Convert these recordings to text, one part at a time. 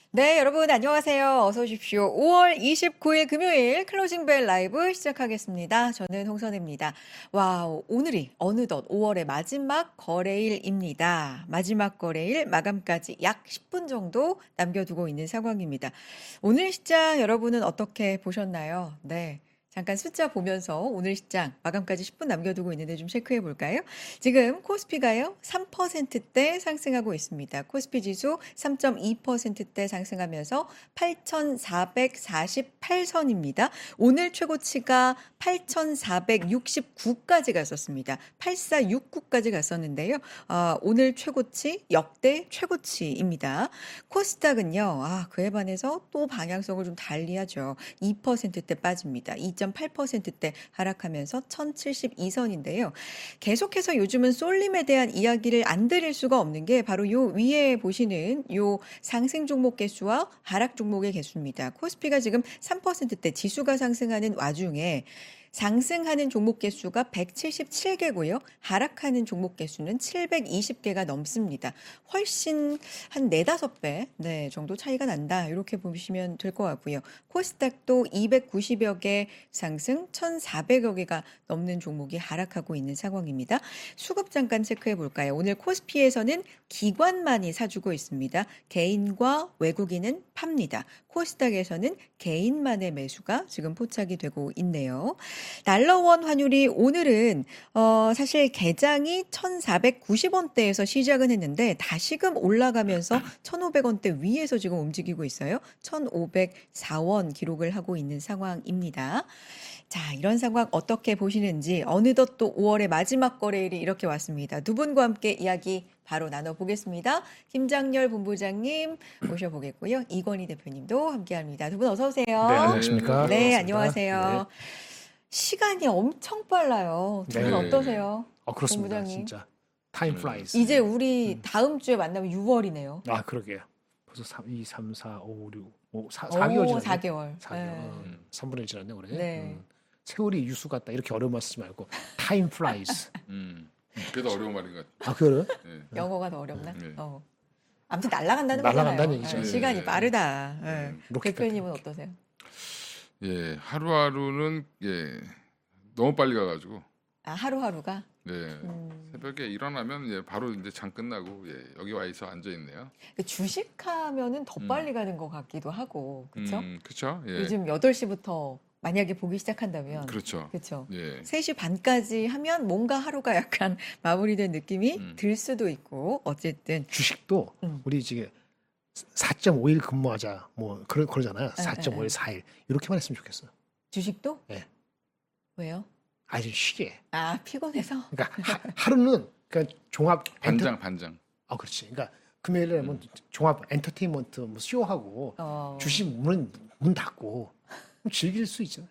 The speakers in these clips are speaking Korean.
네, 여러분 안녕하세요. 어서 오십시오. 5월 29일 금요일 클로징벨 라이브 시작하겠습니다. 저는 홍선혜입니다. 와, 오늘이 어느덧 5월의 마지막 거래일입니다. 마지막 거래일 마감까지 약 10분 정도 남겨두고 있는 상황입니다. 오늘 시장 여러분은 어떻게 보셨나요? 네. 잠깐 숫자 보면서 오늘 시장 마감까지 10분 남겨두고 있는데 좀 체크해 볼까요? 지금 코스피가요 3%대 상승하고 있습니다. 코스피 지수 3.2%대 상승하면서 8,448선입니다. 오늘 최고치가 8,469까지 갔었습니다. 8,469까지 갔었는데요. 오늘 최고치 역대 최고치입니다. 코스닥은요, 그에 반해서 또 방향성을 좀 달리하죠. 2%대 빠집니다. 2.8%대 하락하면서 1072선인데요. 계속해서 요즘은 쏠림에 대한 이야기를 안 드릴 수가 없는 게 바로 요 위에 보시는 요 상승 종목 개수와 하락 종목의 개수입니다. 코스피가 지금 3%대 지수가 상승하는 와중에 상승하는 종목 개수가 177개고요. 하락하는 종목 개수는 720개가 넘습니다. 훨씬 한 4-5배 정도 차이가 난다. 이렇게 보시면 될 것 같고요. 코스닥도 290여 개 상승, 1,400여 개가 넘는 종목이 하락하고 있는 상황입니다. 수급 잠깐 체크해 볼까요? 오늘 코스피에서는 기관만이 사주고 있습니다. 개인과 외국인은 팝니다. 코스닥에서는 개인만의 매수가 지금 포착이 되고 있네요. 달러원 환율이 오늘은 사실 개장이 1,490원대에서 시작은 했는데 다시금 올라가면서 1,500원대 위에서 지금 움직이고 있어요. 1,504원 기록을 하고 있는 상황입니다. 자, 이런 상황 어떻게 보시는지 어느덧 또 5월의 마지막 거래일이 이렇게 왔습니다. 두 분과 함께 이야기 바로 나눠보겠습니다. 김장렬 본부장님 모셔보겠고요. 이건희 대표님도 함께합니다. 두 분 어서 오세요. 네, 안녕하십니까? 네, 안녕하세요. 네. 시간이 엄청 빨라요. 두 분 네. 어떠세요? 그렇습니다. 본부장님. 진짜 타임 플라이스. 이제 우리 다음 주에 만나면 6월이네요. 그러게요. 벌써 3, 2, 3, 4, 5, 6, 4개월 지났네. 4개월. 4개월. 네. 3분의 1 지났네, 올해. 네. 세월이 유수 같다. 이렇게 어려운 말 쓰지 말고 타임 플라이스. 그래도 어려운 말인 것 같아요. 그래요? 네. 영어가 더 어렵나? 네. 아무튼 날아간다는 날아간다는 거잖아요. 얘기죠. 시간이 네. 빠르다. 네. 로켓 대표님은 어떠세요? 예, 하루하루는 너무 빨리 가가지고 하루하루가? 새벽에 일어나면 바로 이제 장 끝나고 여기 와 있어 앉아 있네요. 주식하면은 더 빨리 가는 것 같기도 하고, 그렇죠? 그렇죠. 예. 요즘 8시부터 만약에 보기 시작한다면, 그렇죠. 그렇죠. 예. 3시 반까지 하면 뭔가 하루가 약간 마무리된 느낌이 들 수도 있고, 어쨌든 주식도 우리 지금 4.5일 근무하자 뭐 그러잖아요. 4.5일 4일 이렇게만 했으면 좋겠어요. 주식도? 네. 왜요? 좀 쉬게. 피곤해서? 그러니까 하루는 그러니까 종합 반장. 그렇지. 그러니까 금요일에 뭐 종합 엔터테인먼트 뭐 쇼하고 주식 문 닫고 즐길 수 있잖아요.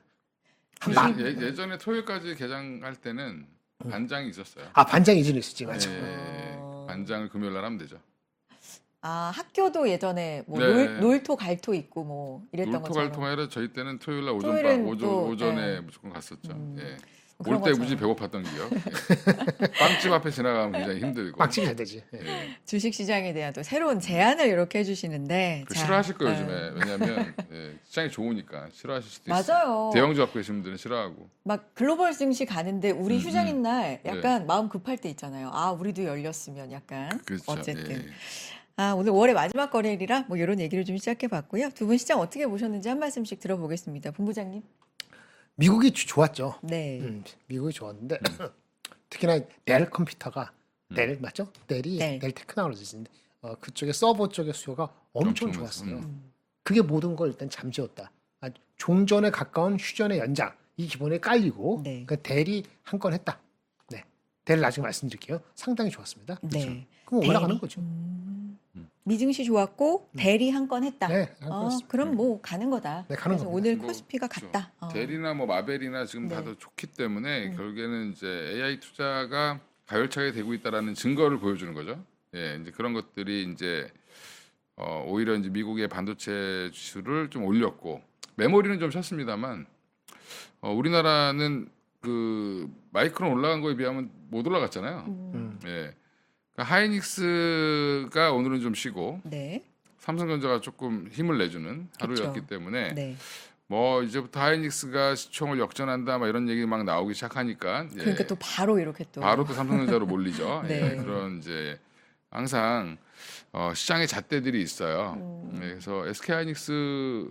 예전에 토요일까지 개장할 때는 반장이 있었어요. 반장이 이전에 있었지, 맞아. 반장을 금요일 날 하면 되죠. 학교도 예전에 뭐 네. 놀토 갈토 있고 뭐 이랬던 놀토 것처럼. 갈토가 아니라 저희 때는 토요일 날 토요일은 오전에 또, 무조건 갔었죠. 그런 올 때 것처럼. 무지 배고팠던 기억. 빵집 앞에 지나가면 굉장히 힘들고. 빵집이 잘 되지. 주식시장에 대한 또 새로운 제안을 이렇게 해주시는데. 싫어하실 거예요, 요즘에. 왜냐하면 시장이 좋으니까 싫어하실 수도 있어요. 맞아요. 대형주 갖고 계신 분들은 싫어하고. 막 글로벌 증시 가는데 우리 휴장인 날 약간 마음 급할 때 있잖아요. 우리도 열렸으면 약간. 그렇죠. 어쨌든. 오늘 5월의 마지막 거래일이라 뭐 이런 얘기를 좀 시작해봤고요. 두 분 시장 어떻게 보셨는지 한 말씀씩 들어보겠습니다. 본부장님. 미국이 좋았죠. 네. 미국이 좋았는데 특히나 델 컴퓨터가 델 맞죠? 델이 네. 델 테크놀로지인데 그쪽에 서버 쪽의 수요가 엄청 좋았어요. 많았어요. 그게 모든 걸 일단 잠재웠다. 종전에 가까운 휴전의 연장 이 기본에 깔리고 네. 그 델이 한 건 했다. 네, 델 나중에 말씀드릴게요. 상당히 좋았습니다. 네. 그럼 올라가는 델이? 거죠. 미증시 좋았고 대리 한 건 했다. 네, 그렇습니다. 그럼 뭐 가는 거다. 네, 가는 그래서 겁니다. 오늘 뭐, 코스피가 그렇죠. 갔다. 델이나 뭐 마벨이나 지금 네. 다들 좋기 때문에 결국에는 이제 AI 투자가 가열차게 되고 있다라는 증거를 보여주는 거죠. 이제 그런 것들이 이제 오히려 이제 미국의 반도체 지수를 좀 올렸고 메모리는 좀 쳤습니다만 우리나라는 그 마이크론 올라간 거에 비하면 못 올라갔잖아요. 그러니까 하이닉스가 오늘은 좀 쉬고 네. 삼성전자가 조금 힘을 내주는 하루였기 그쵸. 때문에 네. 뭐 이제부터 하이닉스가 시총을 역전한다 막 이런 얘기 막 나오기 시작하니까 그러니까 또 바로 이렇게 또 바로 또 삼성전자로 몰리죠. 네. 그런 이제 항상 시장의 잣대들이 있어요. 그래서 SK 하이닉스에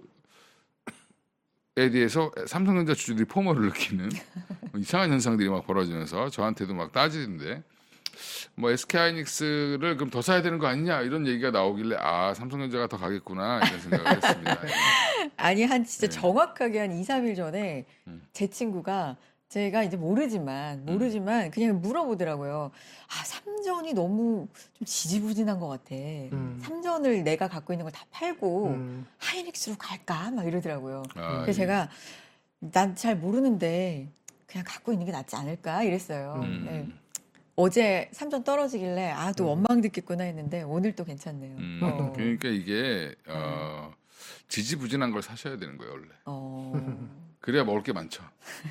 대해서 삼성전자 주주들이 포모를 느끼는 이상한 현상들이 막 벌어지면서 저한테도 막 따지는데 뭐 SK 하이닉스를 그럼 더 사야 되는 거 아니냐 이런 얘기가 나오길래 아 삼성전자가 더 가겠구나 이런 생각을 했습니다. 아니 한 진짜 네. 정확하게 한 2, 3일 전에 제 친구가 제가 이제 모르지만 그냥 물어보더라고요. 아, 삼전이 너무 좀 지지부진한 것 같아. 삼전을 내가 갖고 있는 걸 다 팔고 하이닉스로 갈까? 막 이러더라고요. 아, 그래서 예. 제가 난 잘 모르는데 그냥 갖고 있는 게 낫지 않을까? 이랬어요. 네. 어제 삼전 떨어지길래 아, 또 원망 듣겠구나 했는데 오늘 또 괜찮네요. 그러니까 이게 지지부진한 걸 사셔야 되는 거예요 원래. 그래야 먹을 게 많죠.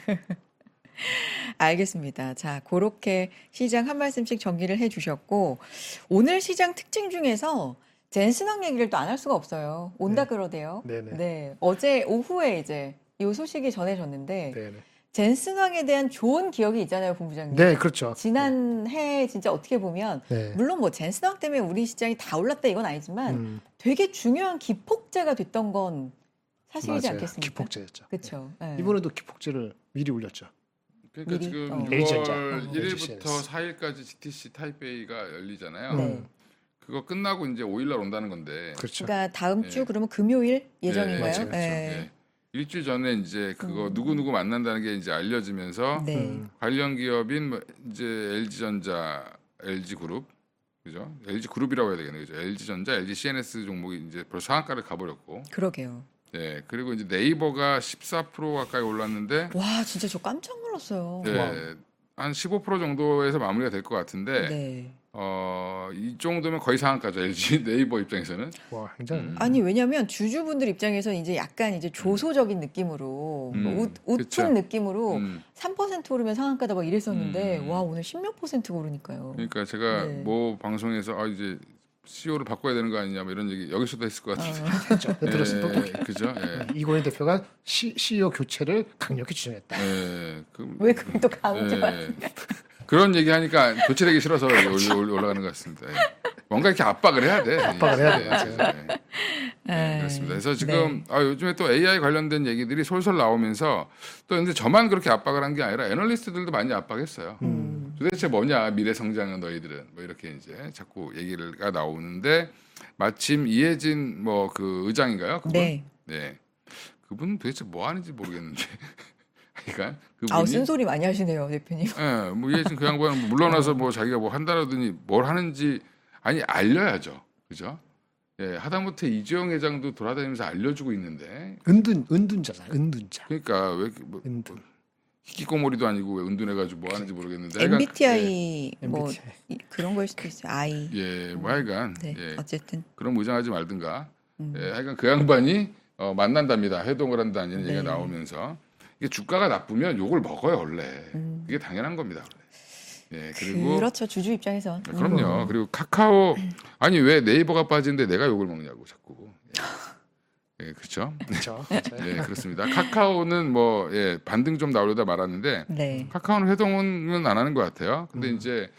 알겠습니다. 자, 그렇게 시장 한 말씀씩 정리를 해주셨고 오늘 시장 특징 중에서 젠슨왕 얘기를 또 안 할 수가 없어요. 온다 네. 그러대요. 네네. 네, 어제 오후에 이제 이 소식이 전해졌는데 네네. 젠슨왕에 대한 좋은 기억이 있잖아요, 본부장님. 네, 그렇죠. 지난해 진짜 어떻게 보면 네. 물론 뭐 젠슨왕 때문에 우리 시장이 다 올랐다 이건 아니지만 되게 중요한 기폭제가 됐던 건 사실이지 맞아요. 않겠습니까? 기폭제였죠. 그렇죠. 네. 이번에도 기폭제를 미리 올렸죠. 그러니까 미리? 지금 LG전자. 6월 LG 1일부터 4일까지 GTC 타이페이가 열리잖아요. 네. 그거 끝나고 이제 5일날 온다는 건데. 그렇죠. 그러니까 다음 주 네. 그러면 금요일 네, 예정인가요? 맞아요. 그렇죠. 네. 일주일 전에 이제 그거 누구 만난다는 게 이제 알려지면서 네. 관련 기업인 뭐 이제 LG전자, LG그룹, 그죠? LG그룹이라고 해야 되겠네요, 그죠? LG전자, LG CNS 종목이 이제 벌써 상한가를 가버렸고, 그러게요. 네. 그리고 이제 네이버가 14% 가까이 올랐는데, 와, 진짜 저 깜짝 놀랐어요. 네, 한 15% 정도에서 마무리가 될 것 같은데, 네. 이 정도면 거의 상한가죠, LG 네이버 입장에서는. 와, 굉장히. 아니 왜냐하면 주주분들 입장에서 이제 약간 이제 조소적인 느낌으로 웃픈 그쵸. 느낌으로 음. 3% 오르면 상한가다 막 이랬었는데 와 오늘 10몇 % 오르니까요. 그러니까 제가 네. 뭐 방송에서 이제 CEO를 바꿔야 되는 거 아니냐 뭐 이런 얘기 여기서도 했을 것 같은데. 했죠. 들었을 똑똑해. 그죠? 예. 이건희 대표가 CEO 교체를 강력히 주장했다. 예. 왜 그걸 또 강조하? 예. 그런 얘기 하니까 교체되기 싫어서 올라가는 것 같습니다. 예. 뭔가 이렇게 압박을 해야 돼. 압박을 해야 돼요, 예. 맞아요. 네, 그렇습니다. 그래서 지금 요즘에 또 AI 관련된 얘기들이 솔솔 나오면서 또 근데 저만 그렇게 압박을 한 게 아니라 애널리스트들도 많이 압박했어요. 도대체 뭐냐 미래 성장은 너희들은 뭐 이렇게 이제 자꾸 얘기가 나오는데 마침 이혜진 뭐 그 의장인가요? 그분? 네. 네. 그분 도대체 뭐 하는지 모르겠는데. 그러니까 그분이 아우 쓴소리 많이 하시네요 대표님. 예, 뭐 이혜진 그 양반은 물러나서 뭐 자기가 뭐 한다라더니 뭘 하는지 아니 알려야죠. 그죠? 예, 하다못해 이재용 회장도 돌아다니면서 알려주고 있는데 은둔자잖아요. 은둔자. 그러니까 왜 뭐, 은둔. 희귀꼬머리도 아니고 왜 은둔해가지고 뭐 하는지 모르겠는데 하여간, MBTI 뭐 MBTI. 그런 거일 수도 있어요. I. 예, 뭐 하여간 네. 예, 어쨌든 그런 무장하지 말든가 예, 하여간 그 양반이 만난답니다. 회동을 한다는 얘기가 나오면서 이게 주가가 나쁘면 욕을 먹어요 원래 이게 당연한 겁니다. 원래. 예, 그리고 그렇죠 주주 입장에선. 그럼요. 그리고 카카오 아니 왜 네이버가 빠지는데 내가 욕을 먹냐고 자꾸. 예, 그렇죠. 그렇죠. 예, 그렇습니다. 카카오는 뭐 예, 반등 좀 나오려다 말았는데 네. 카카오는 회동은 안 하는 것 같아요. 근데 이제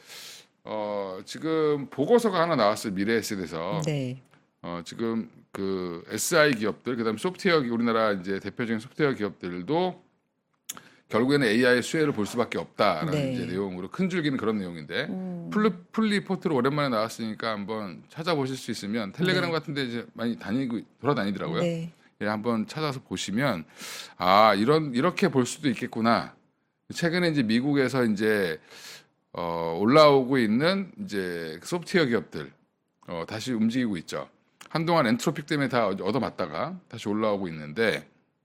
지금 보고서가 하나 나왔어요. 미래에셋에서 네. 지금 그 SI 기업들 그다음 소프트웨어 우리나라 이제 대표적인 소프트웨어 기업들도 결국에는 AI 수혜를 볼 수밖에 없다라는 네. 이제 내용으로 큰 줄기는 그런 내용인데 풀 리포트로 오랜만에 나왔으니까 한번 찾아보실 수 있으면 텔레그램 같은데 이제 많이 돌아다니더라고요. 네. 예, 한번 찾아서 보시면 이렇게 볼 수도 있겠구나. 최근에 이제 미국에서 이제 올라오고 있는 이제 소프트웨어 기업들 다시 움직이고 있죠. 한동안 엔트로픽 때문에 다 얻어맞다가 다시 올라오고 있는데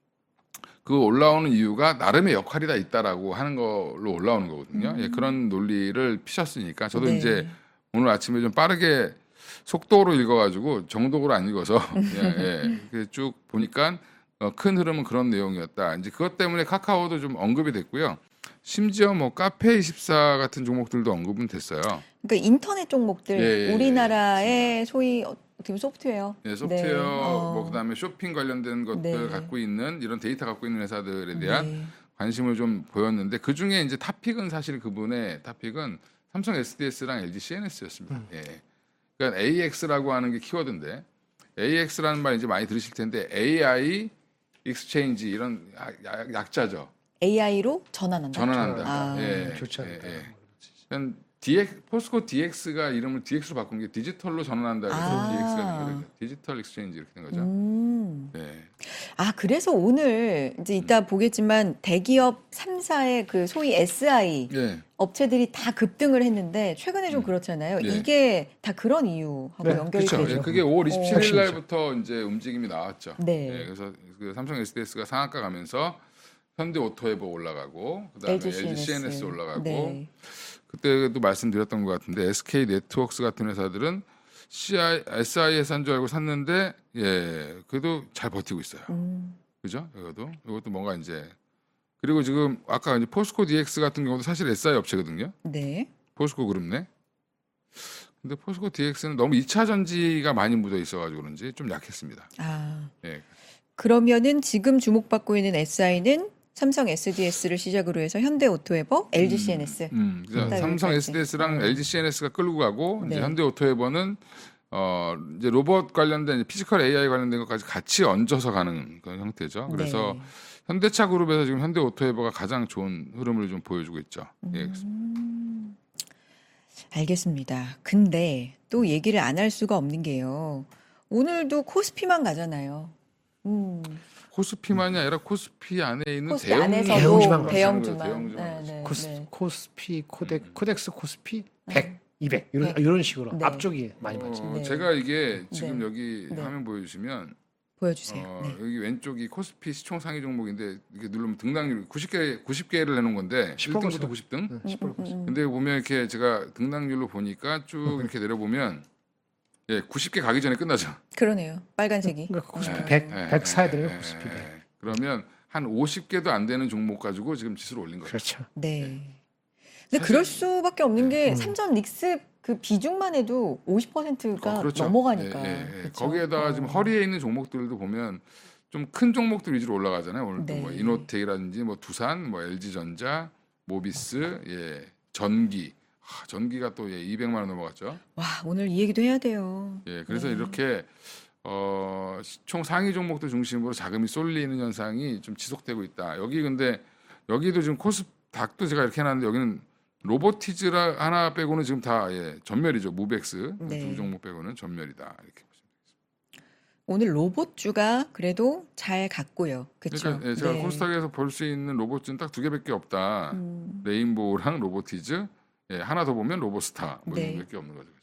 그 올라오는 이유가 나름의 역할이 다 있다라고 하는 걸로 올라오는 거거든요. 예, 그런 논리를 피셨으니까 저도 네. 이제 오늘 아침에 좀 빠르게 속도로 읽어가지고 정독으로 안 읽어서 예, 쭉 보니까 큰 흐름은 그런 내용이었다. 이제 그것 때문에 카카오도 좀 언급이 됐고요. 심지어 뭐 카페24 같은 종목들도 언급은 됐어요. 그러니까 인터넷 종목들 예, 예, 우리나라의 소위 어떻게 보면 소프트웨어. 네, 소프트웨어 네. 뭐 그다음에 쇼핑 관련된 것들 네. 갖고 있는 이런 데이터 갖고 있는 회사들에 대한 네. 관심을 좀 보였는데 그 중에 이제 탑픽은 사실 그분의 탑픽은 삼성 SDS랑 LG CNS였습니다. 예. 그러니까 AX라고 하는 게 키워드인데 AX라는 말 이제 많이 들으실 텐데 AI 익스체인지 이런 약자죠. AI로 전환한다. 전환한다. 아. 예. 좋지 않을까. 그러니까 DX, 포스코 DX가 이름을 DX로 바꾼 게 디지털로 전환한다. 그래서 아. DX가 된 거예요. 디지털 익스체인지 이렇게 된 거죠. 네. 아, 그래서 오늘 이제 이따 보겠지만 대기업 3사의 그 소위 SI 예. 업체들이 다 급등을 했는데 최근에 좀 그렇잖아요. 예. 이게 다 그런 이유하고 네, 연결이 그렇죠. 되죠. 예, 그게 5월 27일 확실히죠. 날부터 이제 움직임이 나왔죠. 네. 예, 그래서 그 삼성 SDS가 상한가 가면서 현대 오토에버 올라가고 그다음에 LG CNS 올라가고 네. 그때도 말씀드렸던 것 같은데 SK 네트워크스 같은 회사들은 SI에 산 줄 알고 샀는데 예, 그래도 잘 버티고 있어요. 그죠? 이것도 뭔가 이제 그리고 지금 아까 이제 포스코 DX 같은 경우도 사실 SI 업체거든요. 네. 포스코 그룹 내. 근데 포스코 DX는 너무 2차 전지가 많이 묻어 있어가지고 그런지 좀 약했습니다. 아. 예. 그러면은 지금 주목받고 있는 SI는 삼성 SDS를 시작으로 해서 현대 오토에버, LG CNS. 그래서 삼성 여기까지. SDS랑 LG CNS가 끌고 가고 네. 이제 현대 오토에버는 이제 로봇 관련된 이제 피지컬 AI 관련된 것까지 같이 얹어서 가는 그런 형태죠. 그래서 네. 현대차 그룹에서 지금 현대 오토에버가 가장 좋은 흐름을 좀 보여주고 있죠. 예. 알겠습니다. 근데 또 얘기를 안 할 수가 없는 게요. 오늘도 코스피만 가잖아요. 코스피만이 아니라 코스피 안에 있는 코스피 대형 안에서도 대형주만 대형주만. 대형주만. 네, 네, 네. 코스피, 코덱스 코스피 100, 200 이런 식으로 네. 앞쪽이 많이 맞죠. 네. 제가 이게 지금 네. 여기 네. 화면 보여주시면 보여주세요. 네. 여기 왼쪽이 코스피 시총 상위 종목인데 이렇게 누르면 등락률 90개를 해놓은 건데 1등부터 90등. 10%. 근데 보면 이렇게 제가 등락률로 보니까 쭉 이렇게 내려보면 예, 90개 가기 전에 끝나죠. 그러네요. 빨간색이. 그러니까 코스피 예, 100 사야 돼요. 예, 코스피 100. 그러면 한 50개도 안 되는 종목 가지고 지금 지수를 올린 거죠. 그렇죠. 네. 근데 그럴 수밖에 없는 게 삼전 닉스 그 비중만 해도 50%가 그렇죠. 넘어가니까. 예, 예, 예. 그렇죠? 거기에다가 지금 허리에 있는 종목들도 보면 좀 큰 종목들 위주로 올라가잖아요. 오늘도 네. 뭐 이노텍이라든지 뭐 두산, 뭐 LG전자, 모비스, 예, 전기. 전기가 또 예, 200만 원 넘어갔죠. 와, 오늘 이 얘기도 해야 돼요. 예, 그래서 이렇게 총 상위 종목들 중심으로 자금이 쏠리는 현상이 좀 지속되고 있다. 여기 근데 여기도 지금 코스닥도 제가 이렇게 해놨는데 여기는 로보티즈라 하나 빼고는 지금 다 예, 전멸이죠. 무벡스 네. 두 종목 빼고는 전멸이다. 이렇게 보시면 되겠습니다. 오늘 로봇주가 그래도 잘 갔고요. 그렇죠? 그러니까 예, 제가 코스닥에서 볼 수 있는 로봇은 딱 2개밖에 없다. 레인보우랑 로보티즈, 예, 하나 더 보면 로보스타 뭐 네. 이런 밖에 없는 거죠.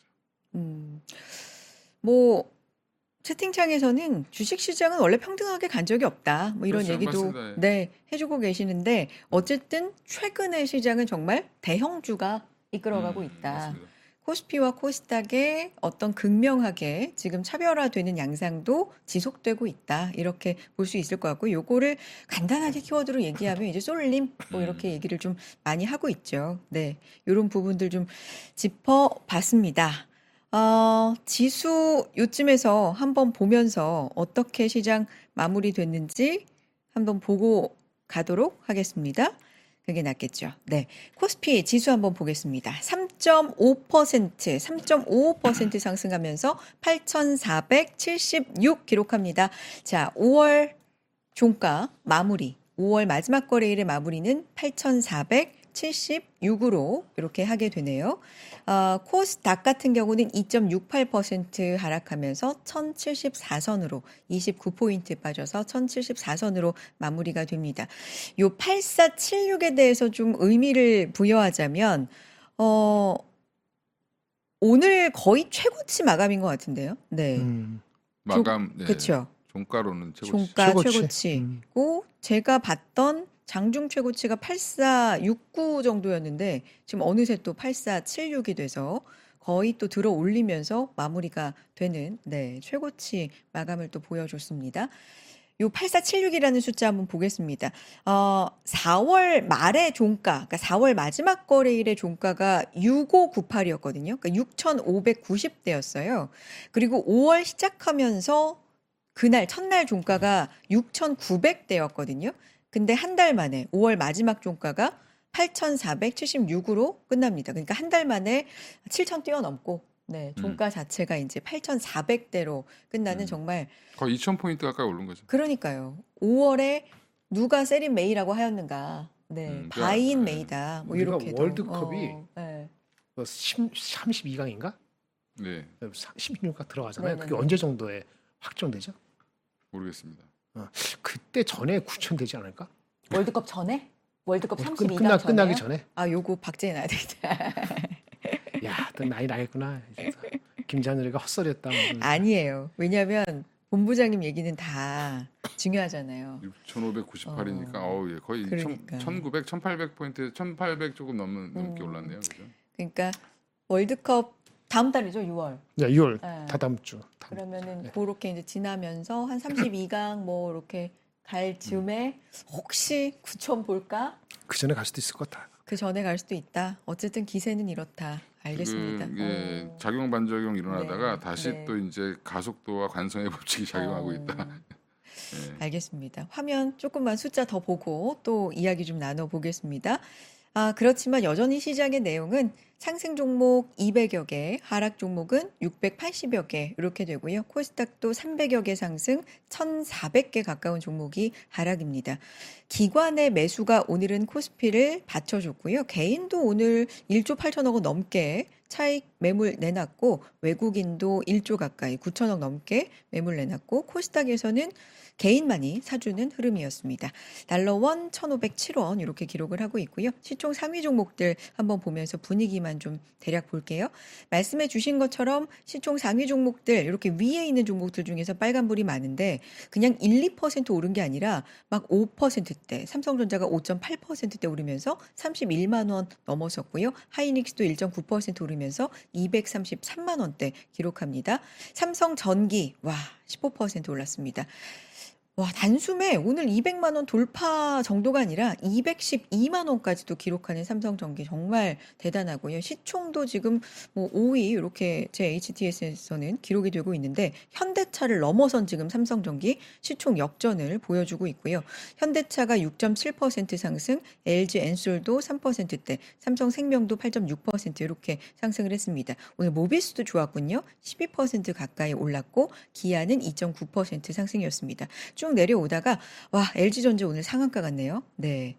뭐 채팅창에서는 주식시장은 원래 평등하게 간 적이 없다. 뭐 이런 그렇죠. 얘기도 맞습니다. 예. 네, 해주고 계시는데 어쨌든 최근의 시장은 정말 대형주가 이끌어가고 있다. 맞습니다. 코스피와 코스닥의 어떤 극명하게 지금 차별화되는 양상도 지속되고 있다. 이렇게 볼 수 있을 것 같고 요거를 간단하게 키워드로 얘기하면 이제 쏠림 뭐 이렇게 얘기를 좀 많이 하고 있죠. 네, 이런 부분들 좀 짚어봤습니다. 지수 요쯤에서 한번 보면서 어떻게 시장 마무리됐는지 한번 보고 가도록 하겠습니다. 그게 낫겠죠. 네. 코스피 지수 한번 보겠습니다. 3.5% 상승하면서 8,476 기록합니다. 자, 5월 종가 마무리, 5월 마지막 거래일의 마무리는 8,476으로 이렇게 하게 되네요. 코스닥 같은 경우는 2.68% 하락하면서 1,074선으로 29포인트 빠져서 1,074선으로 마무리가 됩니다. 요 8476에 대해서 좀 의미를 부여하자면 오늘 거의 최고치 마감인 것 같은데요. 네. 마감 네. 그렇죠. 종가로는 종가 최고치. 최고치고 제가 봤던 장중 최고치가 8469 정도였는데 지금 어느새 또 8476이 돼서 거의 또 들어 올리면서 마무리가 되는 네, 최고치 마감을 또 보여줬습니다. 요 8476이라는 숫자 한번 보겠습니다. 4월 말의 종가, 그러니까 4월 마지막 거래일의 종가가 6598이었거든요. 그러니까 6,590대였어요. 그리고 5월 시작하면서 그날 첫날 종가가 6,900대였거든요. 근데 한 달 만에 5월 마지막 종가가 8,476으로 끝납니다. 그러니까 한 달 만에 7,000 뛰어넘고 네, 종가 자체가 이제 8,400대로 끝나는 정말 거의 2,000포인트 가까이 오른 거죠. 그러니까요. 5월에 누가 세린 메이라고 하였는가? 네, 바이인 메이다. 뭐 우리가 이렇게도. 월드컵이 네. 32강인가? 네, 16강 들어가잖아요. 네네네. 그게 언제 정도에 확정되죠? 모르겠습니다. 그때 전에 9천 되지 않을까? 월드컵 전에? 월드컵 32강 전에? 끝나기 전에? 요거 박제해 놔야 되겠다. 야, 또 나이 나겠구나. 김찬우가 헛소리였다. 아니에요. 왜냐하면 본부장님 얘기는 다 중요하잖아요. 6,598이니까 예, 거의 그러니까. 1,900, 1,800포인트, 1,800 조금 넘게 올랐네요. 그죠? 그러니까 월드컵 다음 달이죠, 6월. 네, 6월 네. 다 다음 주. 그러면은 그렇게 이제 지나면서 한 32강 뭐 이렇게 갈 즈음에 혹시 9천 볼까? 그 전에 갈 수도 있을 것 같아. 그 전에 갈 수도 있다. 어쨌든 기세는 이렇다. 알겠습니다. 이게 작용 반작용 일어나다가 네, 다시 네. 또 이제 가속도와 관성의 법칙이 작용하고 있다. 네. 알겠습니다. 화면 조금만 숫자 더 보고 또 이야기 좀 나눠보겠습니다. 그렇지만 여전히 시장의 내용은 상승 종목 200여 개, 하락 종목은 680여 개 이렇게 되고요. 코스닥도 300여 개 상승, 1,400개 가까운 종목이 하락입니다. 기관의 매수가 오늘은 코스피를 받쳐줬고요. 개인도 오늘 1조 8천억 원 넘게 차익 매물 내놨고 외국인도 1조 가까이 9천억 넘게 매물 내놨고 코스닥에서는 개인만이 사주는 흐름이었습니다. 달러원 1,507원 이렇게 기록을 하고 있고요. 시총 상위 종목들 한번 보면서 분위기만 좀 대략 볼게요. 말씀해 주신 것처럼 시총 상위 종목들 이렇게 위에 있는 종목들 중에서 빨간불이 많은데 그냥 1, 2% 오른 게 아니라 막 5%대, 삼성전자가 5.8%대 오르면서 31만 원 넘어섰고요. 하이닉스도 1.9% 오르면서 233만 원대 기록합니다. 삼성전기 15% 올랐습니다. 단숨에 오늘 200만 원 돌파 정도가 아니라 212만 원까지도 기록하는 삼성전기 정말 대단하고요. 시총도 지금 5위 이렇게 제 HTS에서는 기록이 되고 있는데 현대차를 넘어선 지금 삼성전기 시총 역전을 보여주고 있고요. 현대차가 6.7% 상승, LG 엔솔도 3%대, 삼성생명도 8.6% 이렇게 상승을 했습니다. 오늘 모비스도 좋았군요. 12% 가까이 올랐고 기아는 2.9% 상승이었습니다. 쭉 내려오다가 LG전자 오늘 상한가 같네요. 네.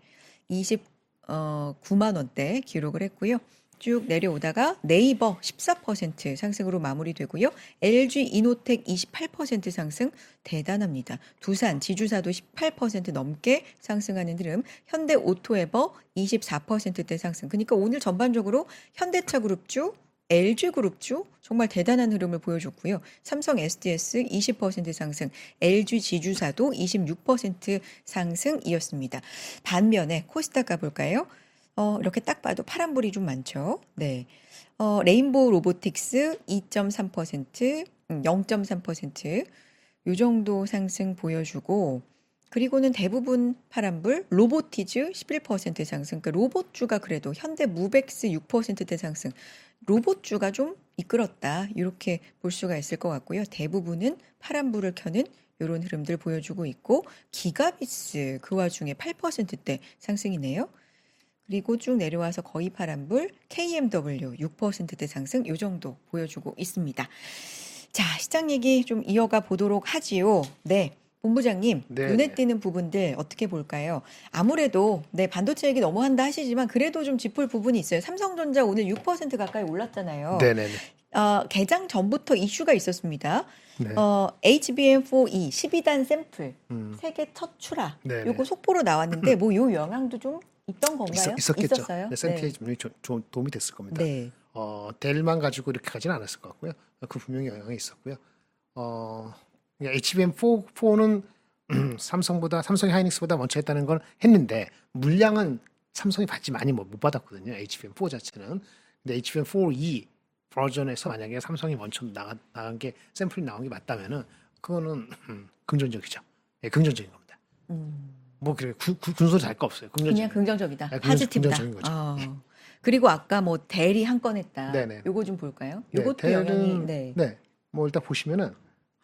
29만 원대 기록을 했고요. 쭉 내려오다가 네이버 14% 상승으로 마무리되고요. LG 이노텍 28% 상승 대단합니다. 두산 지주사도 18% 넘게 상승하는 흐름. 현대 오토에버 24%대 상승. 그러니까 오늘 전반적으로 현대차 그룹주 LG그룹주 정말 대단한 흐름을 보여줬고요. 삼성 SDS 20% 상승, LG 지주사도 26% 상승이었습니다. 반면에 코스닥 가볼까요? 이렇게 딱 봐도 파란불이 좀 많죠. 네. 레인보우 로보틱스 2.3%, 0.3%, 요 정도 상승 보여주고 그리고는 대부분 파란불, 로보티즈 11% 상승, 그러니까 로봇주가 그래도 현대 무벡스 6%대 상승, 로봇주가 좀 이끌었다 이렇게 볼 수가 있을 것 같고요. 대부분은 파란불을 켜는 이런 흐름들 보여주고 있고 기가비스 그 와중에 8%대 상승이네요. 그리고 쭉 내려와서 거의 파란불, KMW 6%대 상승 이 정도 보여주고 있습니다. 자, 시장 얘기 좀 이어가 보도록 하지요. 네. 본부장님, 네, 눈에 네. 띄는 부분들 어떻게 볼까요? 아무래도 반도체 얘기 너무한다 하시지만 그래도 좀 짚을 부분이 있어요. 삼성전자 오늘 6% 가까이 올랐잖아요. 네네네. 개장 전부터 이슈가 있었습니다. 네. HBM4E 12단 샘플 세계 첫 출하. 네네. 요거 속보로 나왔는데 요 영향도 좀 있던 건가요? 있었겠죠. 있었어요? 네, 샘플이 좀 도움이 됐을 겁니다. 네. 델만 가지고 이렇게 가지는 않았을 것 같고요. 그 분명히 영향이 있었고요. HBM4는 삼성이 하이닉스보다 먼저 했다는 걸 했는데 물량은 삼성이 받지 많이 못 받았거든요. HBM4 자체는. 근데 HBM4E 버전에서 만약에 삼성이 먼저 나간 게 샘플이 나온 게 맞다면은 그거는 금전적이죠. 예, 긍정적인 겁니다. 음. 뭐 그래 군소리 할 거 없어요. 그냥 긍정적이다. 네, 파지티브다. 긍정적인 거죠. 그리고 아까 뭐 대리 한 건 했다. 네네. 요거 좀 볼까요? 네, 요것도 영향이 네. 네. 뭐 일단 보시면은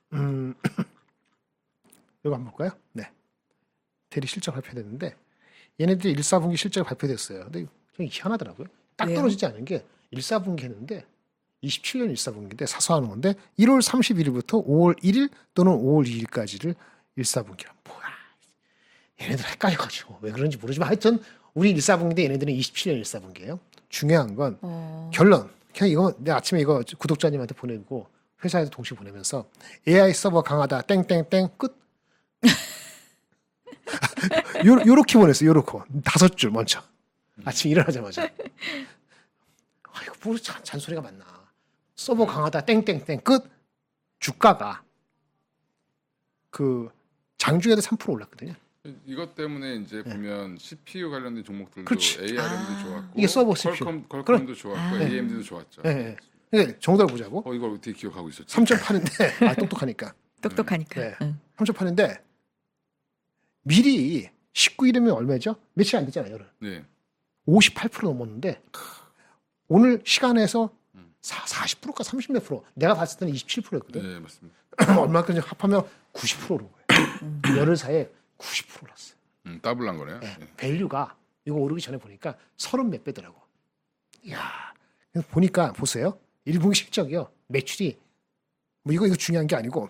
이거 한번 볼까요? 네. 대리 실적 발표됐는데 얘네들이 1, 4분기 실적 발표됐어요. 근데 좀 희한하더라고요. 딱 왜요? 떨어지지 않은 게 1, 4분기 했는데 27년 1, 4분기인데 사소한 건데 1월 31일부터 5월 1일 또는 5월 2일까지를 1, 4분기라. 뭐야. 얘네들 헷갈려가지고 왜 그런지 모르지만 하여튼 우리 1, 4분기인데 얘네들은 27년 1, 4분기예요. 중요한 건 결론. 그냥 이거 내가 아침에 이거 구독자님한테 보내고 회사에도 동시에 보내면서 AI 서버 강하다 땡땡땡 끝. 요렇게 보냈어요. 요렇게 5줄 먼저 아침에 일어나자마자. 이거 뭐 잔소리가 많나. 서버 강하다 땡땡땡 끝. 주가가 그 장중에도 3% 올랐거든요. 이것 때문에 이제 보면 CPU 관련된 종목들도 그렇지. ARM도 좋았고 이게 서버 CPU. 퀄컴도 좋았고 AMD도 좋았죠. 네. 그러니까 정도를 보자고. 이걸 어떻게 기억하고 있었지? 3.8인데 똑똑하니까. 똑똑하니까. 네. 3.8인데 미리 19일이면 얼마죠? 며칠 안 됐잖아요. 열흘. 네. 58% 넘었는데 오늘 시간에서 40%가 30몇 프로. 내가 봤을 때는 27%였거든. 네, 맞습니다. 얼마큼 합하면 90% 오른 거예요. 열흘 사이에 90% 올랐어요. 더블 난 거네요. 네. 네. 밸류가 이거 오르기 전에 보니까 30몇 배더라고. 이야. 그래서 보니까 보세요. 1분기 실적이요. 매출이 뭐 이거 중요한 게 아니고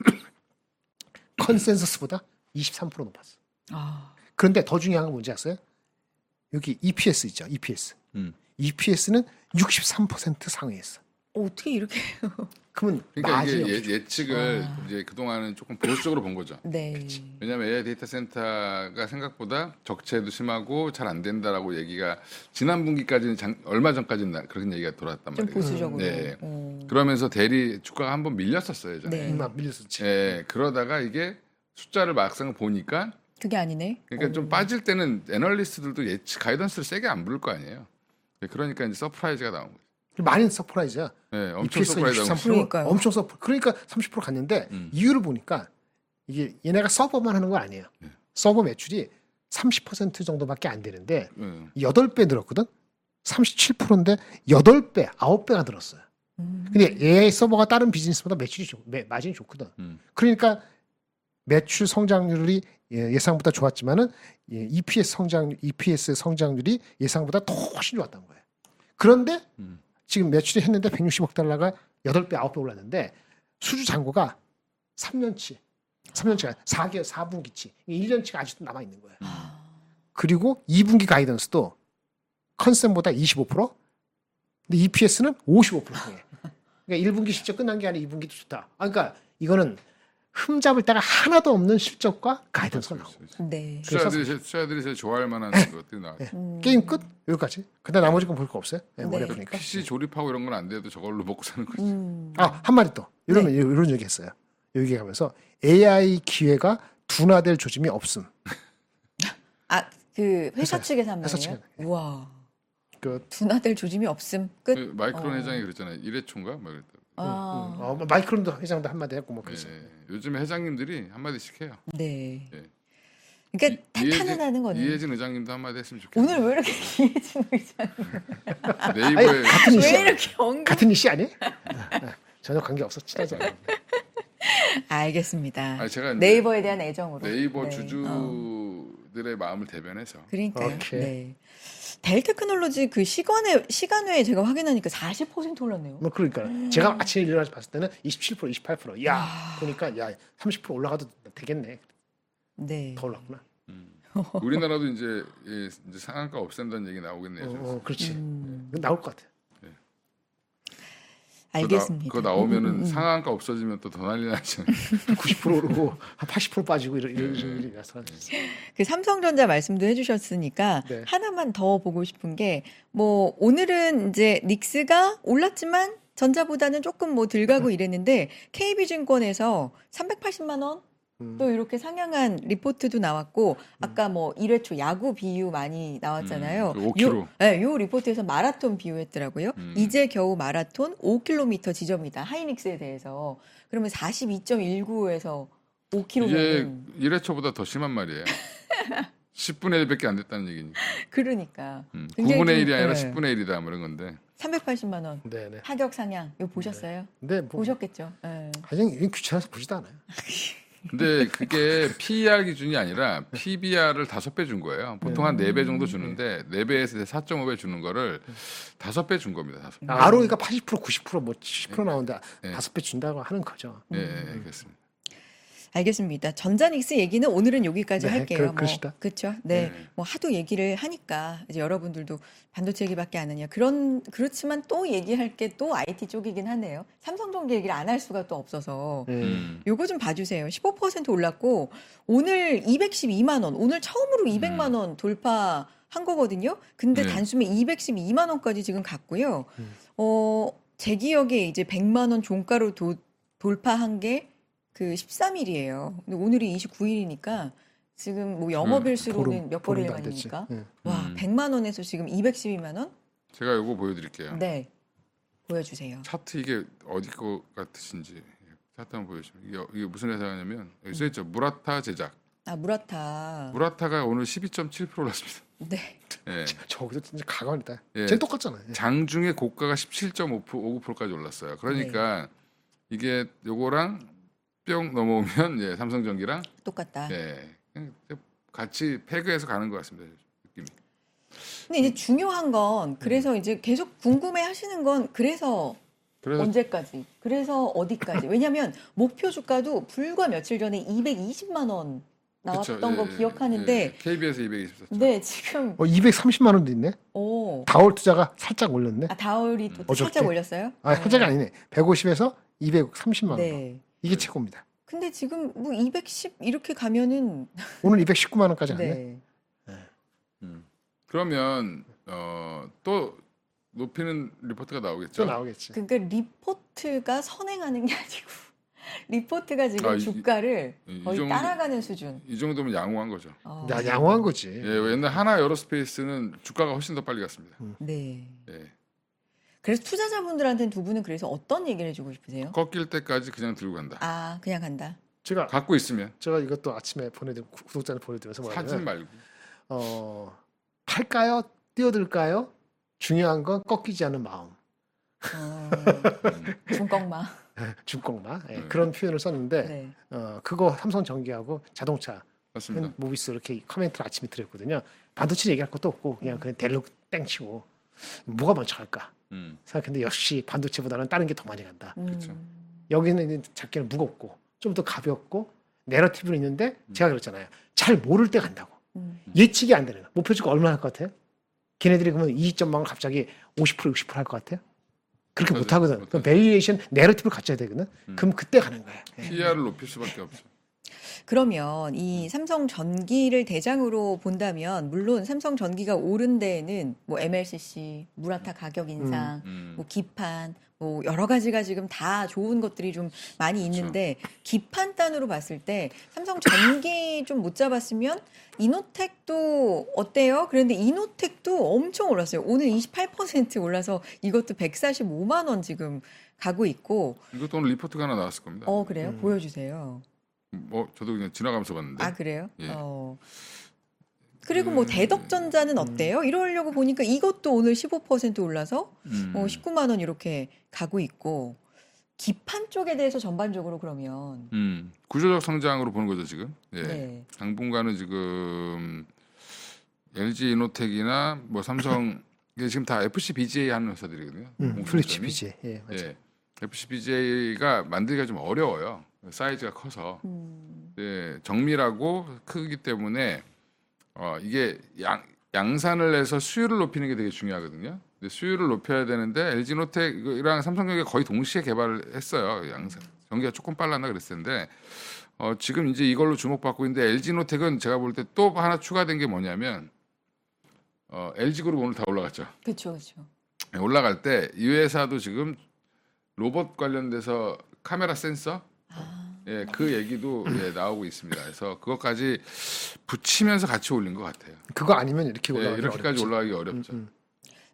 컨센서스보다 23% 높았어. 그런데 더 중요한 건 뭔지 아세요? 여기 EPS 있죠. EPS. EPS는 63% 상회했어. 어떻게 이렇게 그러면 그러니까 마진이 이게 없죠. 예측을 이제 그동안은 조금 보수적으로 본 거죠. 네. 왜냐하면 AI 데이터 센터가 생각보다 적체도 심하고 잘 안 된다라고 얘기가 지난 분기까지는 얼마 전까지는 그런 얘기가 돌았단 좀 말이에요. 보수적으로. 네. 그러면서 대리 주가가 한번 밀렸었어요. 예전에. 네. 막 밀렸었지. 네. 그러다가 이게 숫자를 막상 보니까 그게 아니네. 그러니까 좀 빠질 때는 애널리스트들도 예측 가이던스를 세게 안 부를 거 아니에요. 그러니까 이제 서프라이즈가 나온 거예요. 많이 서프라이즈야. 네, 엄청 EPS 서프라이즈. 63%. 그러니까요. 엄청 그러니까 30% 갔는데 이유를 보니까 이게 얘네가 서버만 하는 거 아니에요. 서버 매출이 30% 정도밖에 안 되는데 8배 늘었거든. 37%인데 8배, 9배가 늘었어요. 근데 AI 서버가 다른 비즈니스보다 마진이 좋거든. 그러니까 매출 성장률이 예상보다 좋았지만은 EPS 성장률이 예상보다 더 훨씬 좋았던 거예요. 그런데 지금 매출이 했는데 160억 달러가 8배, 9배 올랐는데 수주 잔고가 3년치가 4개월, 4분기치, 1년치가 아직도 남아 있는 거예요. 그리고 2분기 가이던스도 컨센보다 25%, 근데 EPS는 55%. 그러니까 1분기 실적 끝난 게 아니라 2분기도 좋다. 그러니까 이거는 흠잡을 데가 하나도 없는 실적과 가이던스가 나오고. 네. 투자자들이 제일 좋아할 만한 것들이 나와요. 게임 끝? 여기까지. 근데 나머지 건 볼 거 없어요. 네, 머리 아프니까. PC 조립하고 이런 건 안 돼도 저걸로 먹고 사는 거지. 한 마디 더. 이런 얘기 했어요. 여기 가면서 AI 기회가 둔화될 조짐이 없음. 그 회사 측에서 한 회사 말이에요? 측에. 우와. 그 둔화될 조짐이 없음. 끝. 그 마이크론 회장이 그랬잖아요. 1회초인가? 막 그랬다고. 마이크론도 회장도 한마디 했고 뭐 그랬어요. 요즘에 회장님들이 한마디씩 해요. 네. 네. 그러니까 탄탄하다는 거는. 이혜진 의장님도 한마디 했으면 좋겠어요. 오늘 왜 이렇게 이혜진 의장 네이버에 왜 이렇게 언급? 같은 이씨 아니에요? 전혀 관계 없어. 친하지 않아요. 알겠습니다. 아니, 제가 이제 네이버에 대한 애정으로. 네이버 네. 주주들의 마음을 대변해서 그러니까요. 오케이. 네. 델 테크놀로지 그 시간외에 제가 확인하니까 40% 올랐네요. 뭐 그러니까 제가 아침에 일어나서 봤을 때는 27%, 28%. 야, 보니까 30% 올라가도 되겠네. 네. 더 올랐구나. 우리나라도 이제 상한가 없앤다는 얘기 나오겠네요. 그렇지. 나올 것 같아. 알겠습니다. 그거 나오면은 상한가 없어지면 또 더 난리 나잖아요. 90% 오르고 한 80% 빠지고 이런 일이라서. 그 삼성전자 말씀도 해주셨으니까 네. 하나만 더 보고 싶은 게 뭐 오늘은 이제 닉스가 올랐지만 전자보다는 조금 뭐 덜 가고 이랬는데 KB증권에서 380만 원 또 이렇게 상향한 리포트도 나왔고 아까 뭐 1회초 야구 비유 많이 나왔잖아요. 5km. 네, 요 리포트에서 마라톤 비유했더라고요. 이제 겨우 마라톤 5km 지점이다. 하이닉스에 대해서. 그러면 42.19에서 이게 5kg면 1회초보다 더 심한 말이에요. 10분의 1밖에 안 됐다는 얘기니까. 그러니까 9분의 1이 아니라 네. 10분의 1이다 뭐 이런 건데. 380만 원 네네. 파격 상향 이거 보셨어요? 근데 뭐 보셨겠죠. 네. 가장 이건 귀찮아서 보지도 않아요. 근데 그게 PER 기준이 아니라 PBR을 5배 준 거예요. 보통 한 4배 정도 주는데 4배에서 4.5배 주는 거를 5배 준 겁니다. 5배. ROE가 80% 90% 뭐 70% 나오는데 네. 5배 준다고 하는 거죠. 예, 그렇습니다. 알겠습니다. 전자닉스 얘기는 오늘은 여기까지 네, 할게요. 그러시다. 그렇죠. 네. 네. 뭐 하도 얘기를 하니까 이제 여러분들도 반도체 얘기밖에 안 하냐. 그렇지만 또 얘기할 게 또 IT 쪽이긴 하네요. 삼성전기 얘기를 안 할 수가 또 없어서 요거 좀 봐주세요. 15% 올랐고 오늘 212만 원. 오늘 처음으로 200만 원 돌파한 거거든요. 근데 네. 단숨에 212만 원까지 지금 갔고요. 제 기억에 이제 100만 원 종가로 돌파한 게 그 13일이에요. 근데 오늘이 29일이니까 지금 뭐 영업일수로는 몇 보름도 거래일 안 됐지. 아닙니까? 예. 와, 100만 원에서 지금 212만 원? 제가 요거 보여드릴게요. 네. 보여주세요. 차트 이게 어디 거 같으신지 차트 한번 보여주시면 이게 무슨 회사냐면 여기 써있죠. 무라타 제작. 아, 무라타. 무라타가 오늘 12.7% 올랐습니다. 네. 예. 저기도 진짜 가관이다. 예. 제일 똑같잖아요. 예. 장중에 고가가 17.59%까지 올랐어요. 그러니까 이게 요거랑 뿅 넘어오면 예, 삼성전기랑 똑같다. 예, 그냥 같이 패그해서 가는 것 같습니다. 느낌이. 근데 이제 중요한 건 그래서 이제 계속 궁금해 하시는 건 그래서 언제까지? 그래서 어디까지? 왜냐면 목표 주가도 불과 며칠 전에 220만 원 나왔던 그쵸, 거 예, 기억하는데 예. KBS 224죠. 네, 지금 230만 원도 있네. 다올 투자가 살짝 올렸네. 다울이 또 어저께? 살짝 올렸어요? 아, 살짝이 아니네. 150에서 230만 원. 네. 이게 최고입니다. 근데 지금 뭐 210 이렇게 가면은 오늘 219만 원까지 갔네. 네. 그러면 또 높이는 리포트가 또 나오겠죠. 나오겠지. 그러니까 리포트가 선행하는 게 아니고 리포트가 지금 주가를 이 거의 정도- 따라가는 수준. 이 정도면 양호한 거죠. 양호한 거지. 예, 옛날 하나 에어로스페이스는 주가가 훨씬 더 빨리 갔습니다. 네. 예. 그래서 투자자분들한테는 두 분은 그래서 어떤 얘기를 해주고 싶으세요? 꺾일 때까지 그냥 들고 간다. 아, 그냥 간다. 제가 갖고 있으면 이것도 아침에 구독자한테 보내드려서 사지 뭐냐면 말고. 팔까요? 뛰어들까요? 중요한 건 꺾이지 않는 마음. 중꺾마. 중꺾마. 예, 그런 표현을 썼는데 네. 그거 삼성전기하고 자동차 맞습니다. 모비스 이렇게 코멘트를 아침에 드렸거든요. 반도체 얘기할 것도 없고 그냥 대로 땡치고 뭐가 먼저 갈까 생각했는데 역시 반도체보다는 다른 게 더 많이 간다. 그렇죠. 여기는 작게는 무겁고 좀 더 가볍고 내러티브는 있는데 제가 그랬잖아요. 잘 모를 때 간다고. 예측이 안 되는 거야. 목표주가 얼마나 할 것 같아요? 걔네들이 그러면 20점만 갑자기 50% 60%할 것 같아요? 그렇게 맞아요. 못 하거든. 못하죠. 그럼 베리에이션 내러티브를 갖춰야 되거든. 그럼 그때 가는 거야. 예. PER을 높일 수밖에 없죠. 그러면 이 삼성전기를 대장으로 본다면 물론 삼성전기가 오른 데에는 뭐 MLCC, 무라타 가격 인상, 뭐 기판, 뭐 여러 가지가 지금 다 좋은 것들이 좀 많이 있는데 기판 단으로 봤을 때 삼성전기 좀 못 잡았으면 이노텍도 어때요? 그런데 이노텍도 엄청 올랐어요. 오늘 28% 올라서 이것도 145만 원 지금 가고 있고. 이것도 오늘 리포트가 하나 나왔을 겁니다. 그래요? 보여주세요. 저도 그냥 지나가면서 봤는데. 아, 그래요? 예. 그리고 뭐 대덕전자는 어때요? 이러려고 보니까 이것도 오늘 15% 올라서 19만 원 이렇게 가고 있고 기판 쪽에 대해서 전반적으로 그러면 구조적 성장으로 보는 거죠 지금. 예. 네. 당분간은 지금 LG 이노텍이나 뭐 삼성 이게 지금 다 FCBGA 하는 회사들이거든요. 플리치 비지. 예, 맞아요. 예. FCBGA가 만들기가 좀 어려워요. 사이즈가 커서. 예, 정밀하고 크기 때문에 이게 양산을 해서 수율을 높이는 게 되게 중요하거든요. 근데 수율을 높여야 되는데 LG노텍이랑 삼성전기가 거의 동시에 개발을 했어요. 양산 전기가 조금 빨랐나 그랬을 텐데 지금 이제 이걸로 주목받고 있는데 LG노텍은 제가 볼 때 또 하나 추가된 게 뭐냐면 LG그룹 오늘 다 올라갔죠. 그렇죠. 올라갈 때 이 회사도 지금 로봇 관련돼서 카메라 센서 예, 그 얘기도 나오고 있습니다. 그래서 그것까지 붙이면서 같이 올린 것 같아요. 그거 아니면 이렇게 올라가기 이렇게까지 어렵지. 올라가기 어렵죠.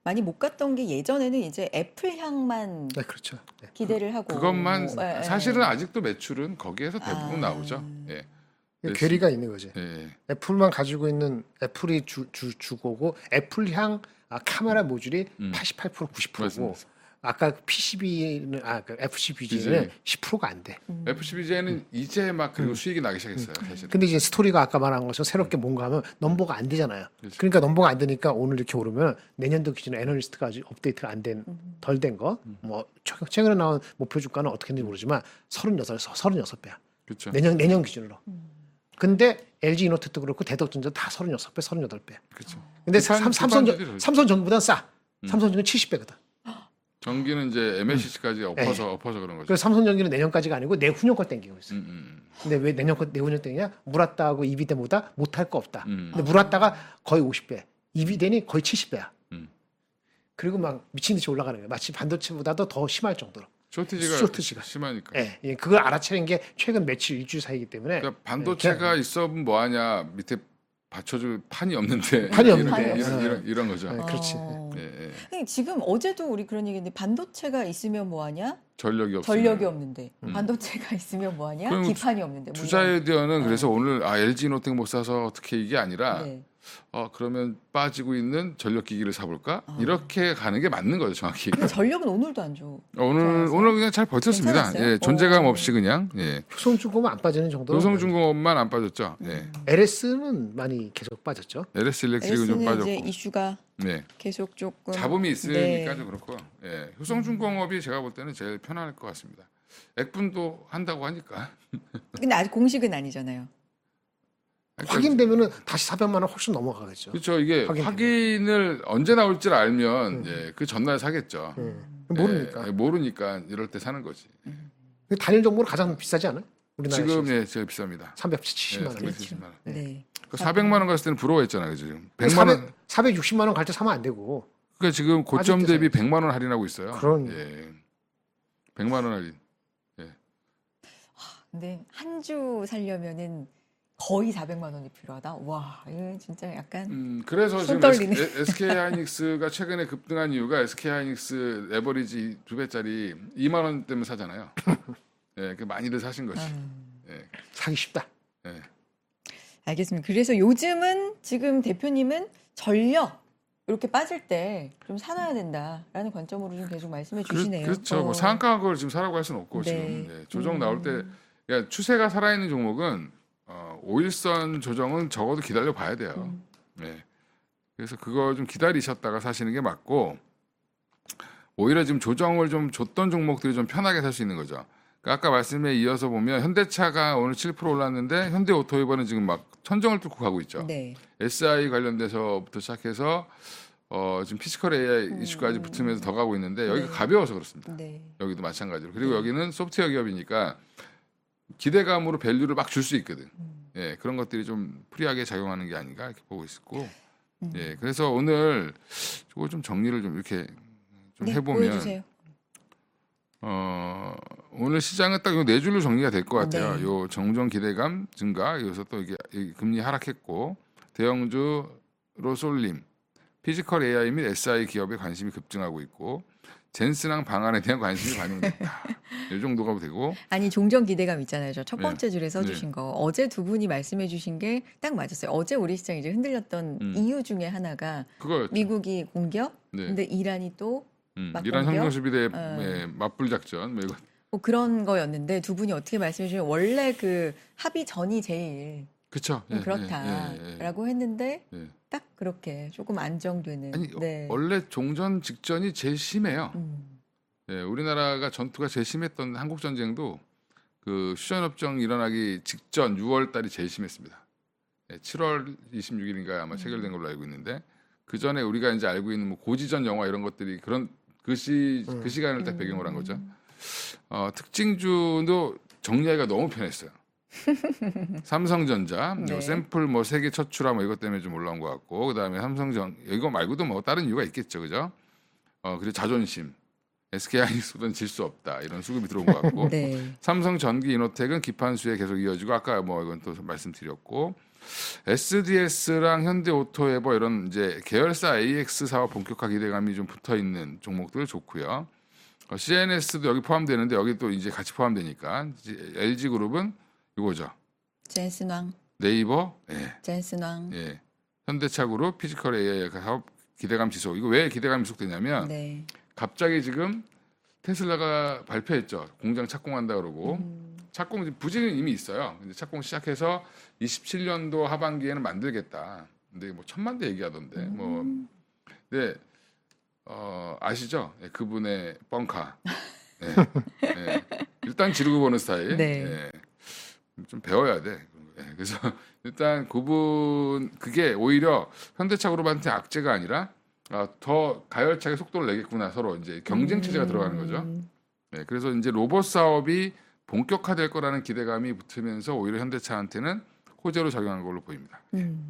많이 못 갔던 게 예전에는 이제 애플 향만 네, 그렇죠. 네. 기대를 하고 그것만 예, 사실은 예. 아직도 매출은 거기에서 대부분 나오죠. 예. 그래서- 괴리가 있는 거지. 예. 애플만 가지고 있는 애플이 주고고 애플향 카메라 모듈이 88% 90%고 맞습니다. 아까 PCB는 그 FCBG는 10%가 안 돼. FCBJ는 이제 막 그리고 수익이 나기 시작했어요, 사실. 근데 이제 스토리가 아까 말한 것처럼 새롭게 뭔가 하면 넘버가 안 되잖아요. 그렇죠. 그러니까 넘버가 안 되니까 오늘 이렇게 오르면 내년도 기준에 애널리스트가 아직 업데이트가 안 된 덜 된 거 뭐 최근에 나온 목표 주가는 어떻게 했는지 모르지만 36배야. 그렇죠. 내년 기준으로. 근데 LG 이노텍도 그렇고 대덕전자 다 36배, 38배. 그렇죠. 근데 기판- 기판들이 그렇죠. 삼성전기보다 싸. 삼성전기는 70배거든. 전기는 이제 MLCC까지 엎어서 그런 거죠. 그래서 삼성전기는 내년까지가 아니고 내후년 걸 땡기고 있어. 음. 근데 왜 내후년 땡기냐? 물왔다하고 EB대보다 못할 거 없다. 음. 근데 물왔다가 거의 50배, EB대니 거의 70배야. 음. 그리고 막 미친 듯이 올라가는 거야. 마치 반도체보다도 더 심할 정도로. 쇼티지가 심하니까. 예, 그걸 알아채는 게 최근 며칠 일주일 사이기 때문에 그러니까 반도체가 있으면 뭐하냐 밑에 받쳐줄 판이 없는데 판이 없는데. 이런 거죠. 네, 그렇지. 예. 근데 지금 어제도 우리 그런 얘기인데 반도체가 있으면 뭐하냐? 전력이 없어요. 전력이 없는데 반도체가 있으면 뭐하냐? 그럼 기판이 없는데. 투자 아이디어는 그래서 오늘 LG 노텍 못 사서 어떻게 이게 아니라 네. 그러면 빠지고 있는 전력 기기를 사볼까? 이렇게 가는 게 맞는 거죠, 정확히. 근데 전력은 오늘도 안 좋아. 오늘 그냥 잘 버텼습니다. 괜찮았어요? 예, 존재감 오. 없이 그냥. 예. 효성중공은 안 빠지는 정도로. 효성중공업만 안 빠졌죠. 예. LS는 많이 계속 빠졌죠. LS 일렉트릭은 좀 LS는 빠졌고. 이제 이슈가 네. 계속 조금 잡음이 있으니까 네. 좀 그렇고. 예. 효성중공업이 제가 볼 때는 제일 편할 것 같습니다. 액분도 한다고 하니까. 근데 아직 공식은 아니잖아요. 확인되면은 다시 400만 원 훨씬 넘어가겠죠. 그렇죠. 이게 확인을 언제 나올지를 알면 예, 그 전날 사겠죠. 모르니까. 예, 모르니까 이럴 때 사는 거지. 단일 정보로 가장 비싸지 않아요? 우리나라에서 지금 예, 제일 비쌉니다. 370만 원. 370만 원. 네. 그 400만 원 갔을 때는 부러워했잖아요, 지금. 100만 원. 460만 원 갈 때 사면 안 되고. 그러니까 지금 고점 아직도 대비 100만 원 할인하고 있어요. 그런- 예. 100만 원 할인. 근데 한 주 살려면은 거의 400만 원이 필요하다. 와, 이거 진짜 약간 그래서 손 지금 떨리네. SK 하이닉스가 최근에 급등한 이유가 SK 하이닉스 레버리지 2배짜리 2만 원 때문에 사잖아요. 예, 그 많이들 사신 거지. 예. 사기 쉽다. 예. 알겠습니다. 그래서 요즘은 지금 대표님은 전력 이렇게 빠질 때 좀 사놔야 된다라는 관점으로 좀 계속 말씀해 주시네요. 그렇죠. 뭐 상한가 걸 지금 사라고 할 수는 없고 네. 지금 예, 조정 나올 때 그러니까 추세가 살아있는 종목은 5일선 조정은 적어도 기다려 봐야 돼요. 네. 그래서 그거 좀 기다리셨다가 사시는 게 맞고 오히려 지금 조정을 좀 줬던 종목들이 좀 편하게 살 수 있는 거죠. 그러니까 아까 말씀에 이어서 보면 현대차가 오늘 7% 올랐는데 현대오토이버는 지금 막 천정을 뚫고 가고 있죠. 네. SI 관련돼서부터 시작해서 지금 피지컬 AI 이슈까지 붙으면서 더 가고 있는데 여기가 네. 가벼워서 그렇습니다. 네. 여기도 마찬가지로. 그리고 여기는 소프트웨어 기업이니까 기대감으로 밸류를 막 줄 수 있거든. 예, 그런 것들이 좀 프리하게 작용하는 게 아닌가 이렇게 보고 있고. 예, 그래서 오늘 저거 좀 정리를 좀 이렇게 좀 네, 해보면 보여주세요. 오늘 시장은 딱 요 네 줄로 정리가 될 것 같아요. 네. 요 정정 기대감 증가, 여기서 또 이게 금리 하락했고 대형주로 쏠림, 피지컬 AI 및 SI 기업에 관심이 급증하고 있고 젠슨항 방안에 대한 관심이 반영됐다. 이 정도가 되고 아니 종전 기대감 있잖아요. 저 첫 네. 번째 줄에 써주신 거 어제 두 분이 말씀해주신 게 딱 맞았어요. 어제 우리 시장 이제 흔들렸던 이유 중에 하나가 그거였죠. 미국이 공격, 네. 근데 이란이 또 막 이란 공격? 혁명수비대 맞불 작전 뭐 이거 뭐 그런 거였는데 두 분이 어떻게 말씀해 주시면 원래 그 합의 전이 제일 그쵸. 좀 그렇다라고 했는데 예. 딱 그렇게 조금 안정되는. 아니 네. 원래 종전 직전이 제일 심해요. 음. 예, 우리나라가 전투가 제일 심했던 한국 전쟁도 그 휴전협정 일어나기 직전 6월 달이 제일 심했습니다. 예, 7월 26일인가 아마 체결된 걸로 알고 있는데 그 전에 우리가 이제 알고 있는 뭐 고지전 영화 이런 것들이 그런 그 시간을 딱 배경으로 한 거죠. 특징주도 정리하기가 너무 편했어요. 삼성전자, 네. 샘플 뭐 세계 첫 출하 뭐 이것 때문에 좀 올라온 것 같고, 그 다음에 삼성전 이거 말고도 뭐 다른 이유가 있겠죠, 그죠? 그리고 자존심, SK하이닉스보다는 질 수 없다 이런 수급이 들어온 것 같고 네. 삼성전기 이노텍은 기판수에 계속 이어지고 아까 뭐 이건 또 말씀드렸고 SDS랑 현대오토에버 이런 이제 계열사 AX사와 본격화 기대감이 좀 붙어 있는 종목들 좋고요. CNS도 여기 포함되는데 여기 또 이제 같이 포함되니까 LG그룹은 이거죠. 젠슨왕, 네이버, 예, 젠슨왕. 예, 현대차그룹, 피지컬 AI 사업 기대감 지속. 이거 왜 기대감이 지속되냐면 네. 갑자기 지금 테슬라가 발표했죠. 공장 착공한다 그러고 착공 부지는 이미 있어요. 근데 착공 시작해서 27년도 하반기에는 만들겠다. 근데 뭐 1,000만 대 얘기하던데 뭐 근데 아시죠? 예, 그분의 뻥카. 예, 예. 일단 지르고 보는 스타일. 네. 예. 좀 배워야 돼. 예, 그래서 일단 그분 그게 오히려 현대차 그룹한테 악재가 아니라 더 가열차게 속도를 내겠구나 서로 이제 경쟁 체제가 들어가는 거죠. 예, 그래서 이제 로봇 사업이 본격화될 거라는 기대감이 붙으면서 오히려 현대차한테는 호재로 작용한 걸로 보입니다.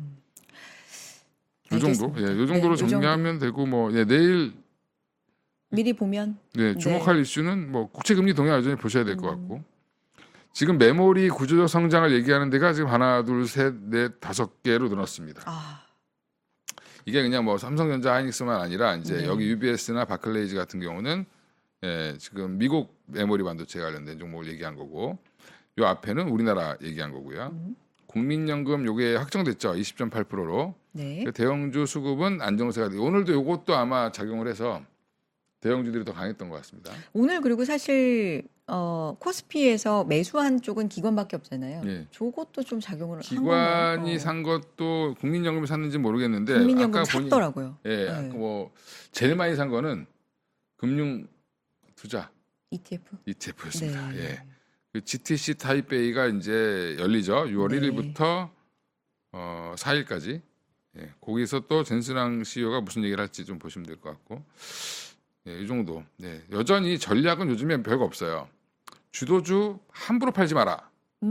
이 정도, 예, 이 정도로 네, 요 정리하면 되고 뭐 예, 내일 미리 보면 네, 주목할 네. 이슈는 뭐 국채금리 동향 여전히 보셔야 될 것 같고 지금 메모리 구조적 성장을 얘기하는 데가 지금 하나, 둘, 셋, 넷, 5개로 늘었습니다. 이게 그냥 뭐 삼성전자, 하이닉스만 아니라 이제 네. 여기 UBS나 바클레이즈 같은 경우는 예, 지금 미국 메모리 반도체 관련된 종목을 얘기한 거고 요 앞에는 우리나라 얘기한 거고요. 국민연금 요게 확정됐죠. 20.8%로. 네. 대형주 수급은 안정세가 되고 오늘도 요것도 아마 작용을 해서 대형주들이 더 강했던 것 같습니다. 오늘 그리고 사실 코스피에서 매수한 쪽은 기관밖에 없잖아요. 예. 저것도 좀 작용을 한 기관이 건가요? 산 것도 국민연금이 샀는지 모르겠는데 국민연금 아까 샀더라고요. 예, 네. 뭐 제일 많이 산 거는 금융 투자 ETF. ETF였습니다. 네. 예. 그 GTC 타이베이가 이제 열리죠. 6월 네. 1일부터 4일까지. 예. 거기서 또 젠스랑 CEO가 무슨 얘기를 할지 좀 보시면 될 것 같고. 예, 이 정도. 예. 여전히 전략은 요즘에 별거 없어요. 주도주 함부로 팔지 마라.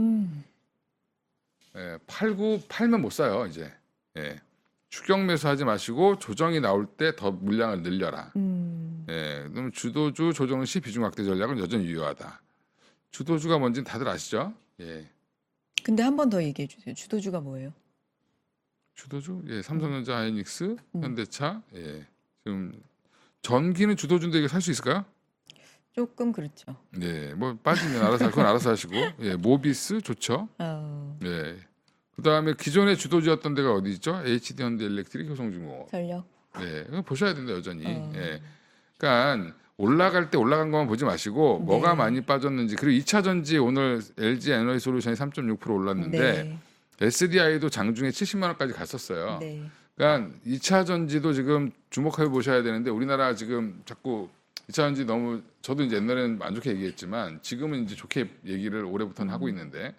예, 팔면 못 사요, 이제. 예. 추격 매수하지 마시고 조정이 나올 때 더 물량을 늘려라. 예, 그럼 주도주 조정 시 비중 확대 전략은 여전히 유효하다. 주도주가 뭔지는 다들 아시죠? 예. 근데 한 번 더 얘기해 주세요. 주도주가 뭐예요? 주도주? 예, 삼성전자, 하이닉스, 현대차. 예. 지금 전기는 주도주인데 이게 살 수 있을까요? 조금 그렇죠. 네, 뭐 빠지면 그건 알아서 하시고. 예, 모비스 좋죠. 예. 그다음에 기존의 주도주였던 데가 어디 있죠? HD 현대일렉트릭, 효성중공업. 전력. 네, 이거 보셔야 된다 여전히. 예. 그러니까 올라갈 때 올라간 것만 보지 마시고 네. 뭐가 많이 빠졌는지 그리고 2차 전지 오늘 LG 에너지솔루션이 3.6% 올랐는데 네. SDI도 장중에 70만 원까지 갔었어요. 네. 그러니까 2차 전지도 지금 주목해 보셔야 되는데 우리나라 지금 자꾸 2차 전지 너무 저도 이제 옛날에는 안 좋게 얘기했지만 지금은 이제 좋게 얘기를 올해부터는 하고 있는데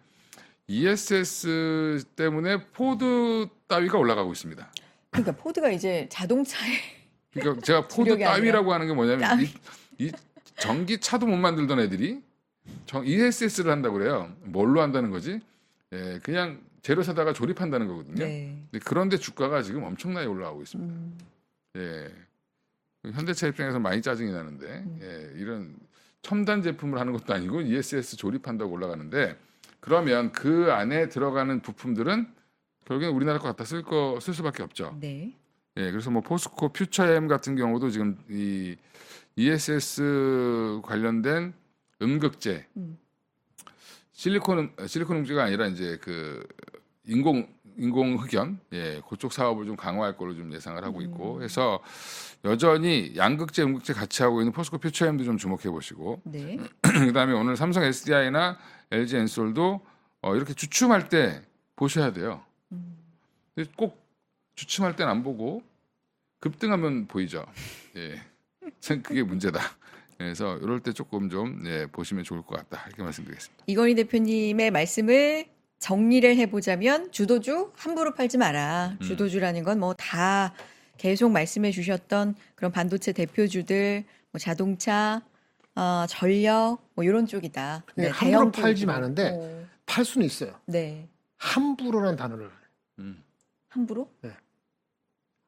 ESS 때문에 포드 따위가 올라가고 있습니다. 그러니까 포드가 이제 자동차에 그러니까 제가 포드 주력이 따위라고 하는 게 뭐냐면 따위. 이 전기차도 못 만들던 애들이 ESS를 한다고 그래요. 뭘로 한다는 거지? 예, 그냥 재료 사다가 조립한다는 거거든요. 네. 근데 그런데 주가가 지금 엄청나게 올라가고 있습니다. 예, 현대차 입장에서 많이 짜증이 나는데 예, 이런 첨단 제품을 하는 것도 아니고 ESS 조립한다고 올라가는데 그러면 그 안에 들어가는 부품들은 결국엔 우리나라 거 갖다 쓸 수밖에 없죠. 네. 예, 그래서 뭐 포스코 퓨처엠 같은 경우도 지금 이 ESS 관련된 음극재, 실리콘 음극재가 아니라 이제 그 인공 흑연, 예, 그쪽 사업을 좀 강화할 걸로 좀 예상을 하고 있고, 해서 여전히 양극재, 음극재 같이 하고 있는 포스코 퓨처엠도 좀 주목해 보시고, 네. 그다음에 오늘 삼성 SDI나 LG 엔솔도 이렇게 주춤할 때 보셔야 돼요. 근데 꼭 주춤할 땐 안 보고 급등하면 보이죠. 예, 그게 문제다. 그래서 이럴 때 조금 좀 예, 보시면 좋을 것 같다 이렇게 말씀드리겠습니다. 이건희 대표님의 말씀을 정리를 해보자면 주도주 함부로 팔지 마라. 주도주라는 건 뭐 다 계속 말씀해 주셨던 그런 반도체 대표주들, 뭐 자동차, 전력 뭐 이런 쪽이다. 네, 함부로 대형 팔지 쪽이고. 마는데 팔 수는 있어요. 네. 함부로라는 단어를 함부로?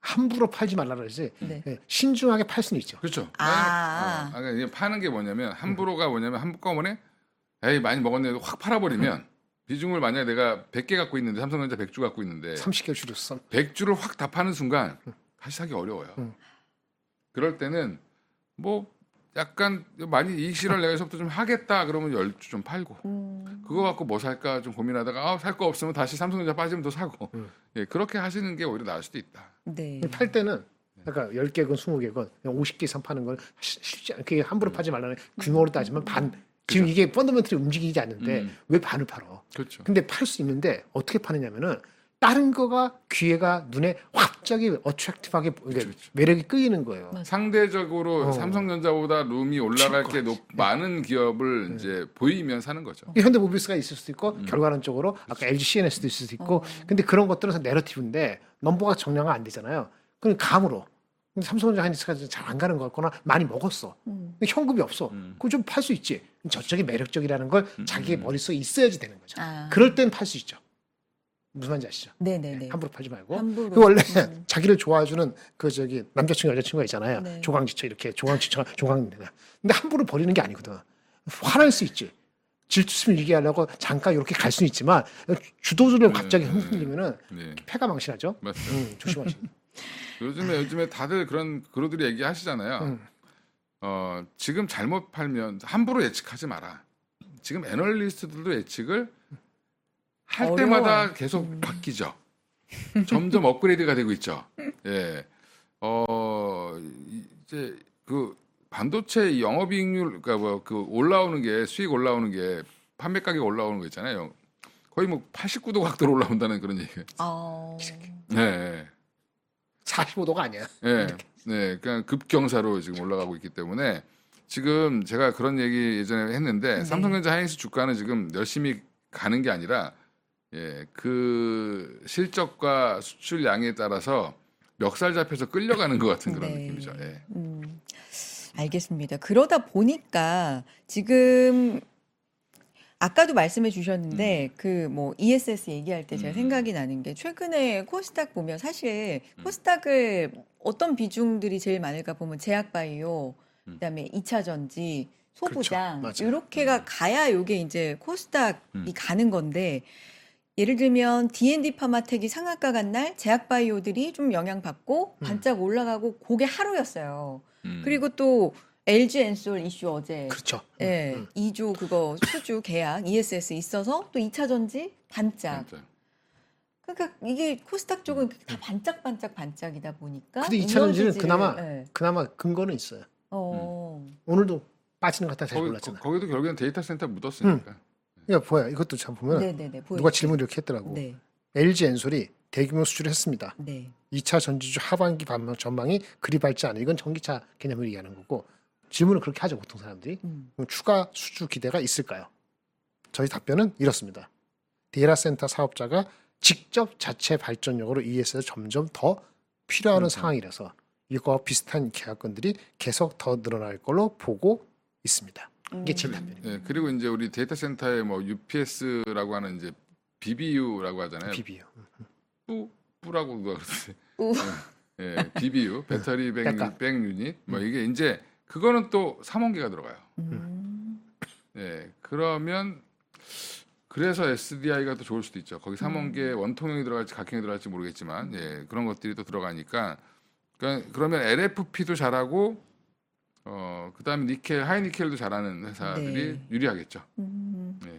함부로 팔지 말라 그러지. 네. 예, 신중하게 팔 수는 있죠. 그렇죠. 아. 이게 파는 게 뭐냐면 함부로가 뭐냐면 한꺼번에 에이 많이 먹었네 확 팔아버리면 비중을 만약에 내가 100개 갖고 있는데 삼성전자 100주 갖고 있는데 30개 줄였어. 100주를 확 다 파는 순간 다시 사기 어려워요. 그럴 때는 뭐 약간 많이 이익 실현을 내가 여기서부터 좀 하겠다 그러면 10주 좀 팔고 그거 갖고 뭐 살까 좀 고민하다가 살 거 없으면 다시 삼성전자 빠지면 더 사고 예, 그렇게 하시는 게 오히려 나을 수도 있다. 네. 팔 때는 그러니까 10개건 20개건 50개 이상 파는 건 쉽지 않게 함부로 파지 말라는 규모로 따지면 반. 지금 이게 펀더멘털이 움직이지 않는데 왜 반을 팔어? 그렇죠. 근데 팔 수 있는데 어떻게 파느냐면은 다른 거가 귀에가 눈에 갑자기 어트랙티브하게 매력이 끌리는 거예요. 맞아. 상대적으로 삼성전자보다 룸이 올라갈 게 많은 기업을 이제 보이면 사는 거죠. 현대모비스가 있을 수도 있고 결과론적으로 아까 LG CNS도 있을 수도 있고 근데 그런 것들은 다 내러티브인데 넘버가 정량화 안 되잖아요. 그럼 감으로 근데 삼성전자 하이닉스가 잘 안 가는 것 같거나 많이 먹었어. 근데 현금이 없어. 그럼 좀 팔 수 있지. 저쪽이 매력적이라는 걸 자기의 머릿속에 있어야지 되는 거죠. 아. 그럴 땐 팔 수 있죠. 무슨 말인지 아시죠? 네네네. 함부로 팔지 말고. 함부로. 그 원래 자기를 좋아해주는 그 저기 남자친구 여자친구가 있잖아요. 네. 조강지처 이렇게 조강입니다. 근데 함부로 버리는 게 아니거든. 화날 수 있지. 질투심을 얘기하려고 잠깐 이렇게 갈 수는 있지만 주도주를 갑자기 흔들리면은 네. 패가 망신하죠. 맞습니다. 조심하시. 요즘에 다들 그런 그루들이 얘기하시잖아요. 지금 잘못 팔면 함부로 예측하지 마라. 지금 애널리스트들도 예측을 할 어려워요. 때마다 계속 바뀌죠. 점점 업그레이드가 되고 있죠. 예. 이제 그 반도체 영업이익률 그러니까 뭐 그 올라오는 게 수익 올라오는 게 판매 가격 올라오는 거 있잖아요. 거의 뭐 89도 각도로 올라온다는 그런 얘기예요. 네. 45도가 아니야. 네. 네. 그냥 급경사로 지금 올라가고 있기 때문에 지금 제가 그런 얘기 예전에 했는데 삼성전자 하이닉스 주가는 지금 열심히 가는 게 아니라 예, 그 실적과 수출량에 따라서 멱살 잡혀서 끌려가는 것 같은 그런 느낌이죠. 예. 알겠습니다. 그러다 보니까 지금 아까도 말씀해 주셨는데 그 뭐 ESS 얘기할 때 제가 생각이 나는 게 최근에 코스닥 보면 사실 코스닥을 어떤 비중들이 제일 많을까 보면 제약바이오, 그다음에 2차 전지, 소부장 그렇죠. 맞아요. 이렇게가 가야 요게 이제 코스닥이 가는 건데 예를 들면 D&D 파마텍이 상한가 간 날 제약바이오들이 좀 영향받고 반짝 올라가고 그게 하루였어요. 그리고 또 LG 엔솔 이슈 어제 그렇죠. 예, 2조 그거 수주 계약 ESS 있어서 또 2차 전지 반짝. 진짜. 그러니까 이게 코스닥 쪽은 다 반짝이다 보니까 근데 2차 전지는 에너지를, 그나마 근거는 있어요. 어. 오늘도 빠지는 것 같다 잘 몰랐잖아요. 거기도 결국엔 데이터 센터 묻었으니까. 그러니까 보여. 이것도 참 보면 네네네. 누가 질문 이렇게 했더라고. 네. LG 엔솔이 대규모 수주를 했습니다. 네. 2차 전지주 하반기 전망이 그리 밝지 않아. 이건 전기차 개념을 얘기하는 거고 질문을 그렇게 하죠 보통 사람들이. 그럼 추가 수주 기대가 있을까요? 저희 답변은 이렇습니다. 데이터 센터 사업자가 직접 자체 발전용으로 ES를 점점 더 필요하는 상황이라서 이거와 비슷한 계약건들이 계속 더 늘어날 걸로 보고 있습니다. 이게 제 답변입니다. 네, 그리고 이제 우리 데이터 센터에 뭐 UPS라고 하는 이제 BBU라고 하잖아요. BBU. 뿌라고 누가 그러지? 우. 예, BBU 배터리 백 유닛 뭐 이게 이제 그거는 또 3원기가 들어가요. 예, 그러면 그래서 SDI가 또 좋을 수도 있죠. 거기 3원기에 원통형이 들어갈지 각형이 들어갈지 모르겠지만 예, 그런 것들이 또 들어가니까 그러면 LFP도 잘하고 그다음에 니켈 하이니켈도 잘하는 회사들이 유리하겠죠. 네.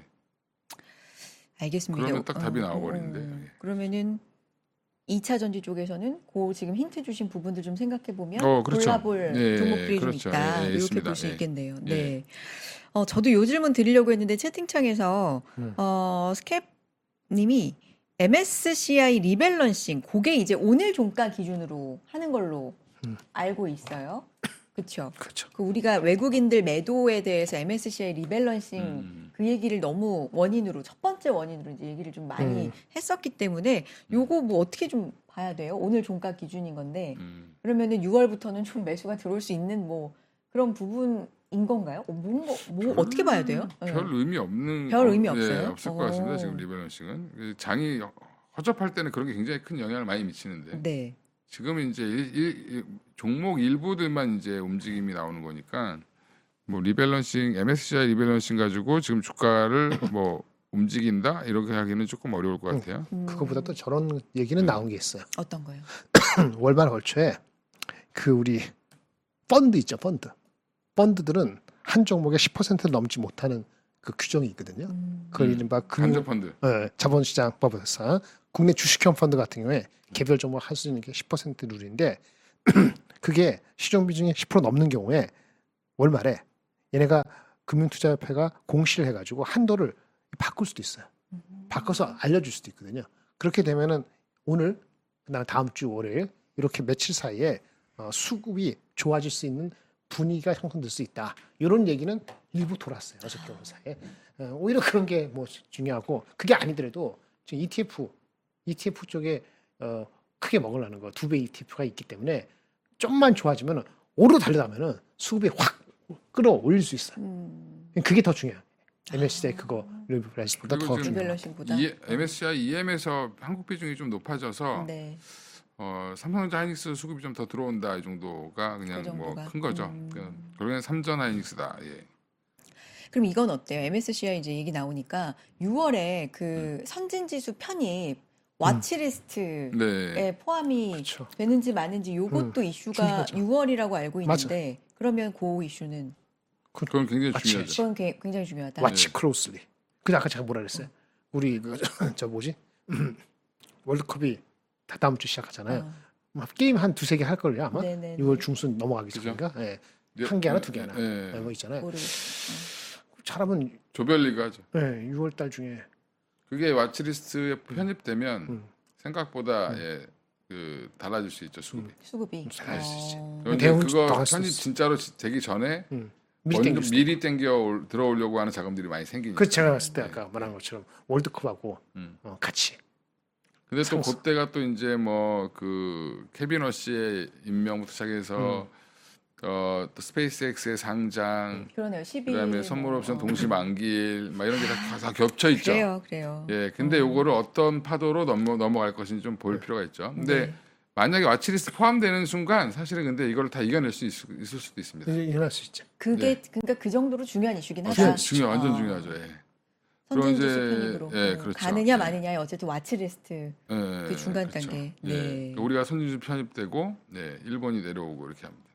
알겠습니다. 그러면 딱 답이 나와버리는데. 예. 그러면은 2차 전지 쪽에서는 그 지금 힌트 주신 부분들 좀 생각해 보면 그렇죠. 골라볼 예, 종목들이 그렇죠. 좀 있다. 예, 이렇게 있습니다. 볼 수 예. 있겠네요. 예. 네. 저도 요 질문 드리려고 했는데 채팅창에서 스캡님이 MSCI 리밸런싱 그게 이제 오늘 종가 기준으로 하는 걸로 알고 있어요. 그렇죠. 그렇죠. 그 우리가 외국인들 매도에 대해서 MSCI 리밸런싱 그 얘기를 너무 첫 번째 원인으로 이제 얘기를 좀 많이 했었기 때문에 요거 뭐 어떻게 좀 봐야 돼요? 오늘 종가 기준인 건데 그러면은 6월부터는 좀 매수가 들어올 수 있는 뭐 그런 부분인 건가요? 어떻게 봐야 돼요? 별 의미 없는 별 의미 없어요? 예, 없을 것 같습니다. 지금 리밸런싱은 장이 허접할 때는 그런 게 굉장히 큰 영향을 많이 미치는데 네. 지금 이제 종목 일부들만 이제 움직임이 나오는 거니까 뭐 리밸런싱, MSCI 리밸런싱 가지고 지금 주가를 뭐 움직인다 이렇게 하기는 조금 어려울 것 같아요. 그거보다 또 저런 얘기는 나온 게 있어요. 어떤 거요? 월말 걸쳐에 그 우리 펀드 있죠, 펀드. 펀드들은 한 종목에 10%를 넘지 못하는 그 규정이 있거든요. 그걸 이른바 간접 펀드. 자본시장법에서 국내 주식형 펀드 같은 경우에 개별 종목 할 수 있는 게 10% 룰인데 그게 시중 비중이 10% 넘는 경우에 월말에 얘네가 금융투자협회가 공시를 해가지고 한도를 바꿀 수도 있어요. 바꿔서 알려줄 수도 있거든요. 그렇게 되면은 오늘 그다음 다음 주 월요일 이렇게 며칠 사이에 수급이 좋아질 수 있는 분위기가 형성될 수 있다. 이런 얘기는 일부 돌았어요. 어저께 오늘 사이에. 오히려 그런 게 뭐 중요하고 그게 아니더라도 지금 ETF 쪽에 크게 먹으려는 거 2배 ETF가 있기 때문에 좀만 좋아지면 오로 달려가면은 수급이 확 끌어올릴 수 있어요. 그게 더 중요해요. MSCI 그거 리밸런싱보다 더 중요해요. 리밸런싱보다. MSCI EM에서 한국 비중이 좀 높아져서 네. 삼성전자 하이닉스 수급이 좀 더 들어온다 이 정도가 그냥 그 뭐 정도가. 큰 거죠. 결국엔 삼전 하이닉스다. 예. 그럼 이건 어때요? MSCI 이제 얘기 나오니까 6월에 그 선진지수 편입 와치리스트에 네. 포함이 그렇죠. 되는지 마는지 요것도 이슈가 중요하죠. 6월이라고 알고 있는데 그러면 그 이슈는 그건 굉장히 맞지. 중요하죠. 그건 굉장히 중요하다. watch closely. 그 아까 제가 뭐라 그랬어요? 우리 저 뭐지? 월드컵이 다음 주 시작하잖아요. 게임 한 두세 개 할 걸요 아마. 네네네. 6월 중순 넘어가기 그죠? 전인가? 예. 한 개 하나 두 개 하나. 예. 뭐 있잖아요. 모르겠어. 잘하면 조별리그 하죠. 6월 달 중에 그게 와치리스트에 편입되면 생각보다 달라질 수 있죠 수급이. 수급이. 달라질 수 있지. 어. 그런데 대응 그거 당할 수 편입 있어. 진짜로 되기 전에 미리 땡길 수도 미리 땡겨 들어오려고 하는 자금들이 많이 생기니까. 그 제가 봤을 때 아까 말한 것처럼 월드컵하고 같이. 근데 또 상승. 그때가 또 이제 뭐 그 케빈 러시의 임명부터 시작해서 또 스페이스X의 상장, 그러네요. 12. 그다음에 선물 옵션 동시 만기일 막 이런 게 다 겹쳐 있죠. 그래요. 예, 근데 요거를 어떤 파도로 넘어갈 것인지 좀 볼 필요가 있죠. 근데 네. 만약에 와치리스트 포함되는 순간 사실은 근데 이걸 다 이겨낼 수 있을 수도 있습니다. 일어날 수 있죠. 그게 그러니까 그 정도로 중요한 이슈긴 하다. 완전 중요하죠. 예. 선진지수 그럼 이제, 편입으로 예, 그렇죠. 가느냐 예. 마느냐의 어쨌든 와치리스트 예, 그 중간 그렇죠. 단계. 예. 네. 그러니까 우리가 선진주 편입되고, 네, 일본이 내려오고 이렇게 합니다.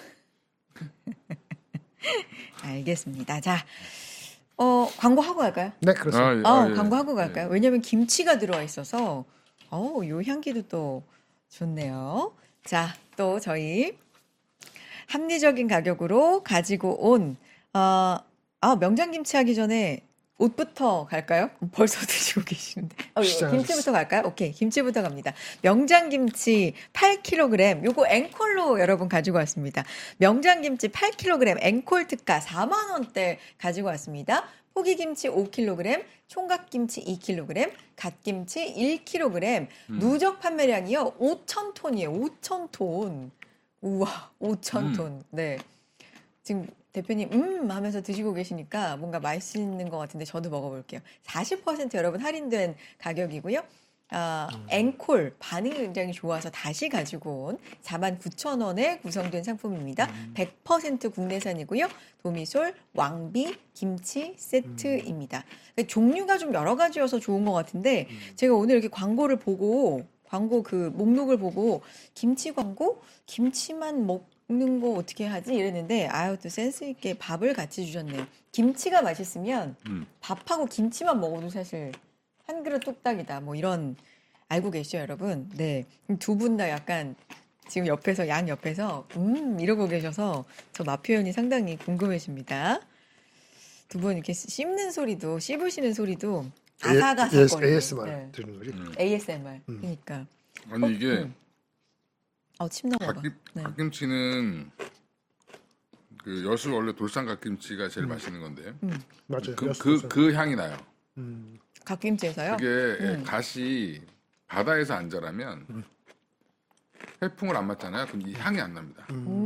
알겠습니다. 자, 광고 하고 갈까요? 네, 그렇습니다. 광고 하고 갈까요? 왜냐면 김치가 들어와 있어서, 요 향기도 또 좋네요. 자, 또 저희 합리적인 가격으로 가지고 온, 명장김치 하기 전에 옷부터 갈까요? 벌써 드시고 계시는데. 김치부터 갈까요? 오케이. 김치부터 갑니다. 명장김치 8kg. 요거 앵콜로 여러분 가지고 왔습니다. 명장김치 8kg 앵콜 특가 4만 원대 가지고 왔습니다. 포기김치 5kg, 총각김치 2kg, 갓김치 1kg. 누적 판매량이요. 5,000톤이에요. 5,000톤. 우와, 5,000톤. 네. 지금 대표님 하면서 드시고 계시니까 뭔가 맛있는 것 같은데 저도 먹어볼게요. 40% 여러분 할인된 가격이고요. 앵콜 반응이 굉장히 좋아서 다시 가지고 온 49,000원에 구성된 상품입니다. 100% 국내산이고요. 도미솔, 왕비, 김치 세트입니다. 그러니까 종류가 좀 여러 가지여서 좋은 것 같은데 제가 오늘 이렇게 광고를 보고 광고 그 목록을 보고 김치 광고? 김치만 먹는 거 어떻게 하지? 이랬는데 또 센스 있게 밥을 같이 주셨네요. 김치가 맛있으면 밥하고 김치만 먹어도 사실 한 그릇 뚝딱이다. 뭐 이런 알고 계시죠, 여러분? 네. 두 분 다 약간 지금 옆에서 양 옆에서 이러고 계셔서 저 맛 표현이 상당히 궁금해집니다. 두 분 이렇게 씹는 소리도 씹으시는 소리도 아삭아삭거리고 ASMR 들는 거지. ASMR. 그러니까. 아니 이게 침 넘어가. 갓김치는 그 여수 원래 돌산 갓김치가 제일 맛있는 건데. 맞아요. 그 향이 나요. 갓김치에서요? 그게 갓이 바다에서 안 자라면 해풍을 안 맞잖아요. 그럼 이 향이 안 납니다.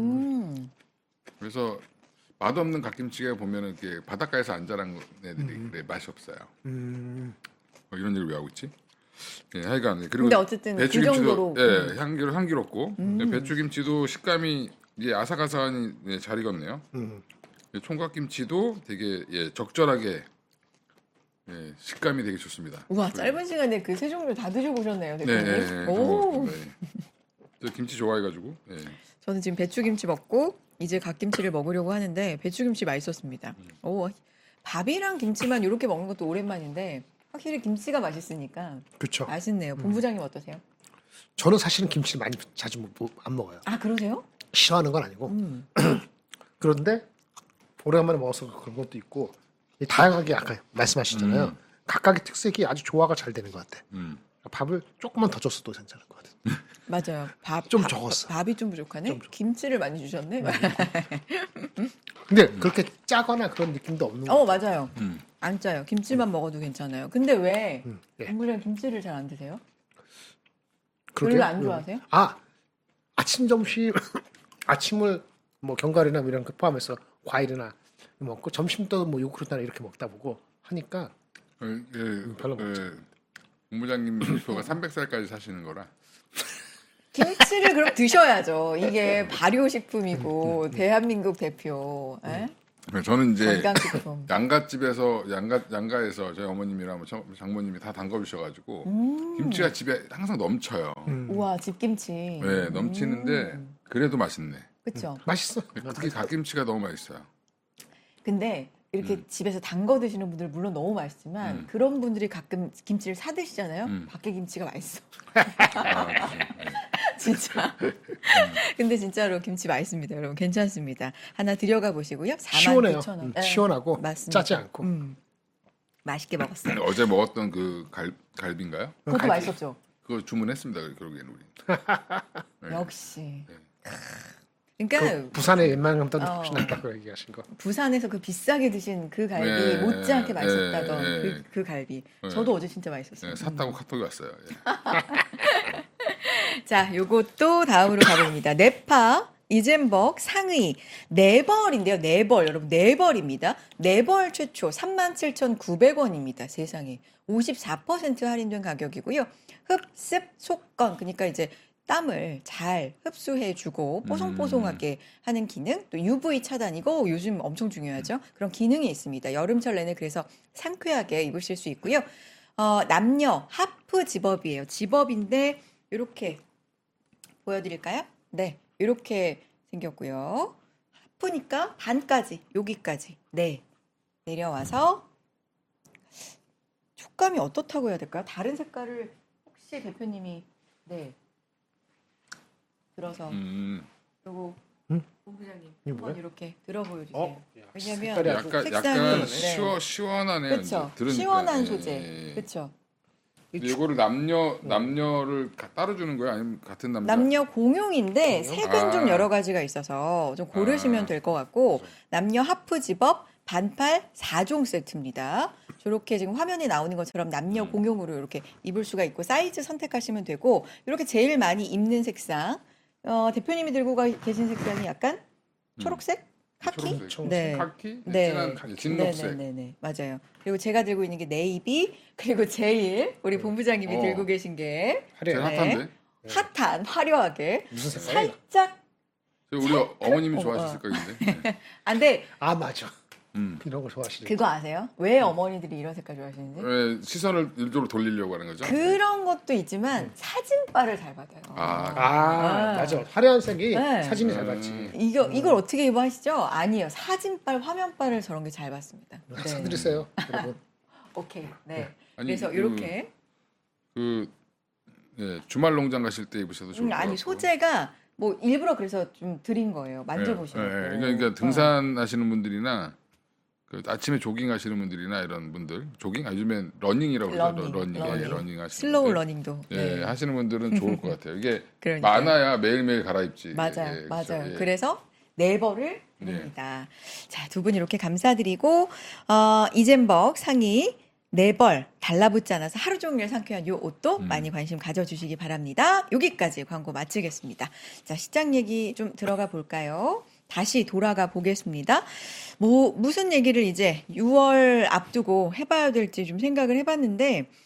그래서 맛없는 갓김치가 보면은 이렇게 바닷가에서 안 자란 애들이 그래 맛이 없어요. 이런 얘기를 왜 하고 있지? 예, 하여간 그리고 근데 어쨌든 그 배추김치도 정도로 예, 향기롭고 예, 배추김치도 식감이 이제 아삭아삭하니 예, 잘 익었네요. 예, 총각김치도 되게 예, 적절하게 예, 식감이 되게 좋습니다. 우와, 짧은 시간에 그 세 종류 다 드셔보셨네요, 네, 대표님. 예, 예, 오, 저 김치 좋아해가지고 예. 저는 지금 배추김치 먹고 이제 갓김치를 먹으려고 하는데 배추김치 맛있었습니다. 오, 밥이랑 김치만 이렇게 먹는 것도 오랜만인데 확실히 김치가 맛있으니까 그렇죠. 맛있네요. 본부장님 어떠세요? 저는 사실은 김치를 많이 자주 안 먹어요. 아, 그러세요? 싫어하는 건 아니고. 그런데 오래간만에 먹어서 그런 것도 있고 다양하게 아까 말씀하셨잖아요. 각각의 특색이 아주 조화가 잘 되는 것 같아. 밥을 조금만 더 줬어도 괜찮을 것 같아. 맞아요. 좀 적었어. 밥이 좀 부족하네. 김치를 많이 주셨네. 근데 그렇게 짜거나 그런 느낌도 없는 것 같아요. 맞아요. 안 짜요. 김치만 먹어도 괜찮아요. 근데 왜 예. 본부장 김치를 잘 안 드세요? 그러게요. 별로 안 좋아하세요? 아침 점심 아침을 뭐 견과류나 뭐 이런 거 포함해서 과일이나 먹고 점심도 뭐 요구르트나 이렇게 먹다 보고 하니까 별로 본부장님 목표가 300살까지 사시는 거라. 김치를 그럼 드셔야죠. 이게 발효식품이고 대한민국 대표. 에? 저는 이제 건강식품. 양가에서 저희 어머님이랑 뭐 장모님이 다 담궈주셔가지고 김치가 집에 항상 넘쳐요. 우와, 집김치. 네, 넘치는데 그래도 맛있네. 그렇죠. 맛있어. 특히 갓김치가 너무 맛있어요. 근데 이렇게 집에서 담궈 드시는 분들 물론 너무 맛있지만 그런 분들이 가끔 김치를 사 드시잖아요. 밖에 김치가 맛있어. 진짜. 근데 진짜로 김치 맛있습니다, 여러분. 괜찮습니다. 하나 들여가 보시고요. 시원해요. 49,000원. 네, 시원하고 맞습니다. 짜지 않고. 맛있게 먹었어요. 어제 먹었던 그 갈비인가요? 그것도 갈비. 맛있었죠. 그거 주문했습니다. 결국에는 우리. 네. 역시. 그러니까 부산에 웬만하면 더 훨씬 낫다고 얘기하신 거. 부산에서 그 비싸게 드신 그 갈비 네, 못지않게 맛있었다던 네. 그 갈비. 네. 저도 어제 진짜 맛있었어요. 네, 샀다고 카톡이 왔어요. 예. 자, 요것도 다음으로 가봅니다. 네파 이젠벅 상의 네벌인데요. 네벌 여러분 네벌입니다. 네벌 최초 37,900원입니다. 세상에 54% 할인된 가격이고요. 흡습 속건 그러니까 이제 땀을 잘 흡수해주고 뽀송뽀송하게 하는 기능, 또 UV 차단이고 요즘 엄청 중요하죠. 그런 기능이 있습니다. 여름철 내내 그래서 상쾌하게 입으실 수 있고요. 남녀 하프 집업이에요. 집업인데 이렇게 보여드릴까요? 네, 이렇게 생겼고요. 하프니까 반까지, 여기까지. 네, 내려와서 촉감이 어떻다고 해야 될까요? 다른 색깔을 혹시 대표님이 네. 들어서 그리고 본부장님 이게 한번 뭐야? 이렇게 들어 보여주세요. 왜냐면 색깔이 아주 약간 색상이 시원하네요. 그렇죠. 이제 들으니까. 시원한 예, 소재. 예. 그렇죠. 근데 이거를 남녀를 따로 주는 거예요? 아니면 같은 남자? 남녀 공용인데 색은 좀 아. 여러 가지가 있어서 좀 고르시면 될 것 같고 남녀 하프 집업 반팔 4종 세트입니다. 저렇게 지금 화면에 나오는 것처럼 남녀 공용으로 이렇게 입을 수가 있고 사이즈 선택하시면 되고 이렇게 제일 많이 입는 색상 대표님이 들고 계신 색상이 약간 초록색? 카키? 초록색. 네. 카키? 네. 진한 진녹색. 네네네. 맞아요. 그리고 제가 들고 있는 게 네이비 그리고 제일 우리 본부장님이 들고 계신 게 제일 핫한데? 핫한 화려하게 무슨 색깔이에요? 살짝 우리 어머님이 좋아하실 색깔인데. 네. 근데 맞아. 이런 거 좋아하시죠. 그거 아세요? 왜 어머니들이 이런 색깔 좋아하시는지? 왜 시선을 일조로 돌리려고 하는 거죠? 그런 것도 있지만 사진빨을 잘 받아요. 맞아. 화려한 색이 네. 사진이 잘 받지. 이걸 어떻게 입어 하시죠? 아니에요. 사진빨, 화면빨을 저런 게 잘 받습니다. 네. 사드리세요, 여러분. 오케이. 네. 아니, 그래서 이렇게 주말 농장 가실 때 입으셔도 좋을 것 같고. 아니 소재가 뭐 일부러 그래서 좀 드린 거예요. 만져보시고. 그러니까 등산하시는 분들이나 그 아침에 조깅하시는 분들이나 이런 분들 조깅 요즘엔 러닝이라고 그러죠. 러닝 하시는 슬로우 분들. 러닝도. 네, 하시는 분들은 좋을 것 같아요. 이게 그러니까요. 많아야 매일매일 갈아입지. 맞아요. 예, 맞아요. 그렇죠. 예. 그래서 네 벌을 드립니다. 자, 두 분 이렇게 감사드리고 이젠벅 상의 네 벌 달라붙지 않아서 하루 종일 상쾌한 요 옷도 많이 관심 가져주시기 바랍니다. 여기까지 광고 마치겠습니다. 자, 시장 얘기 좀 들어가 볼까요? 다시 돌아가 보겠습니다. 무슨 얘기를 이제 6월 앞두고 해봐야 될지 좀 생각을 해봤는데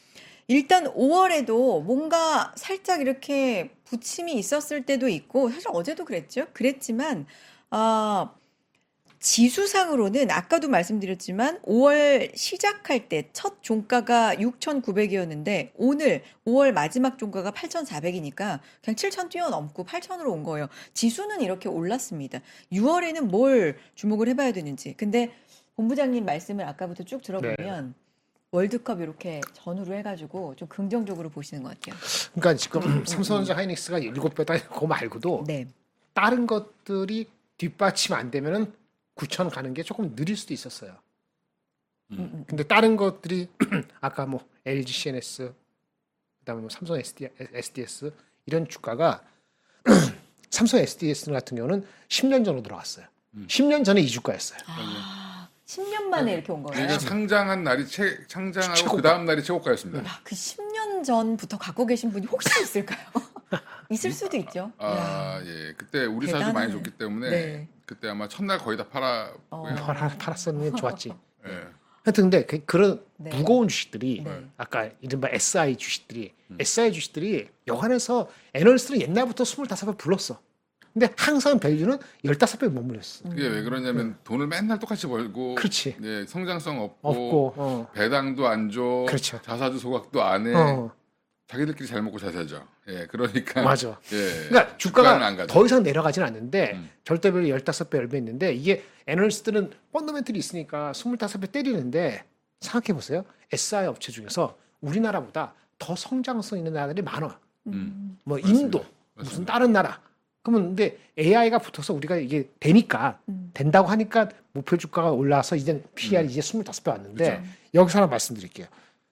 일단 5월에도 뭔가 살짝 이렇게 부침이 있었을 때도 있고, 사실 어제도 그랬지만, 아, 지수상으로는 아까도 말씀드렸지만 5월 시작할 때 첫 종가가 6,900이었는데 오늘 5월 마지막 종가가 8,400이니까 그냥 7,000 뛰어넘고 8,000으로 온 거예요. 지수는 이렇게 올랐습니다. 6월에는 뭘 주목을 해봐야 되는지. 근데 본부장님 말씀을 아까부터 쭉 들어보면 월드컵 이렇게 전후로 해가지고 좀 긍정적으로 보시는 것 같아요. 그러니까 지금 삼성전자 하이닉스가 7배다 그거 말고도 네. 다른 것들이 뒷받침 안 되면은 9천 가는 게 조금 느릴 수도 있었어요. 근데 다른 것들이 아까 뭐 LG CNS 그다음에 뭐 삼성 SDS 이런 주가가 삼성 SDS 같은 경우는 10년 전으로 돌아왔어요. 10년 전에 이 주가였어요. 10년 만에 이렇게 온 거예요. 그러니까 상장한 날이 상장하고 최고가. 그 다음 날이 최고가였습니다. 야, 그 10년 전부터 갖고 계신 분이 혹시 있을까요? 있을 수도 있죠. 아, 야, 예. 그때 우리 사도 대단하네. 많이 줬기 때문에 네. 그때 아마 첫날 거의 다 팔았고요. 팔았었는 게 좋았지. 예. 하여튼 근데 그런 네. 무거운 주식들이 네. 아까 이른바 SI 주식들이 SI 주식들이 여간해서 애널리스트는 옛날부터 25배 불렀어. 근데 항상 밸류는 15배에 머물렀어. 그게 왜 그러냐면 돈을 맨날 똑같이 벌고 그렇지. 예, 성장성 없고, 없고 배당도 안 줘. 그렇죠. 자사주 소각도 안 해. 자기들끼리 잘 먹고 잘 살죠. 예, 그러니까 맞아. 예, 그러니까 주가는 안 주가가 가죠. 더 이상 내려가진 않는데 음. 절대별로 15배, 10배 있는데 이게 애널리스트는 펀더멘털이 있으니까 25배 때리는데 생각해 보세요. SI 업체 중에서 우리나라보다 더 성장성 있는 나라들이 많아. 뭐 인도, 무슨 맞습니다. 다른 나라. 그러면 근데 AI가 붙어서 우리가 이게 되니까 된다고 하니까 목표 주가가 올라와서 이제 PR이 이제 25배 왔는데 그렇죠. 여기서 하나 말씀드릴게요.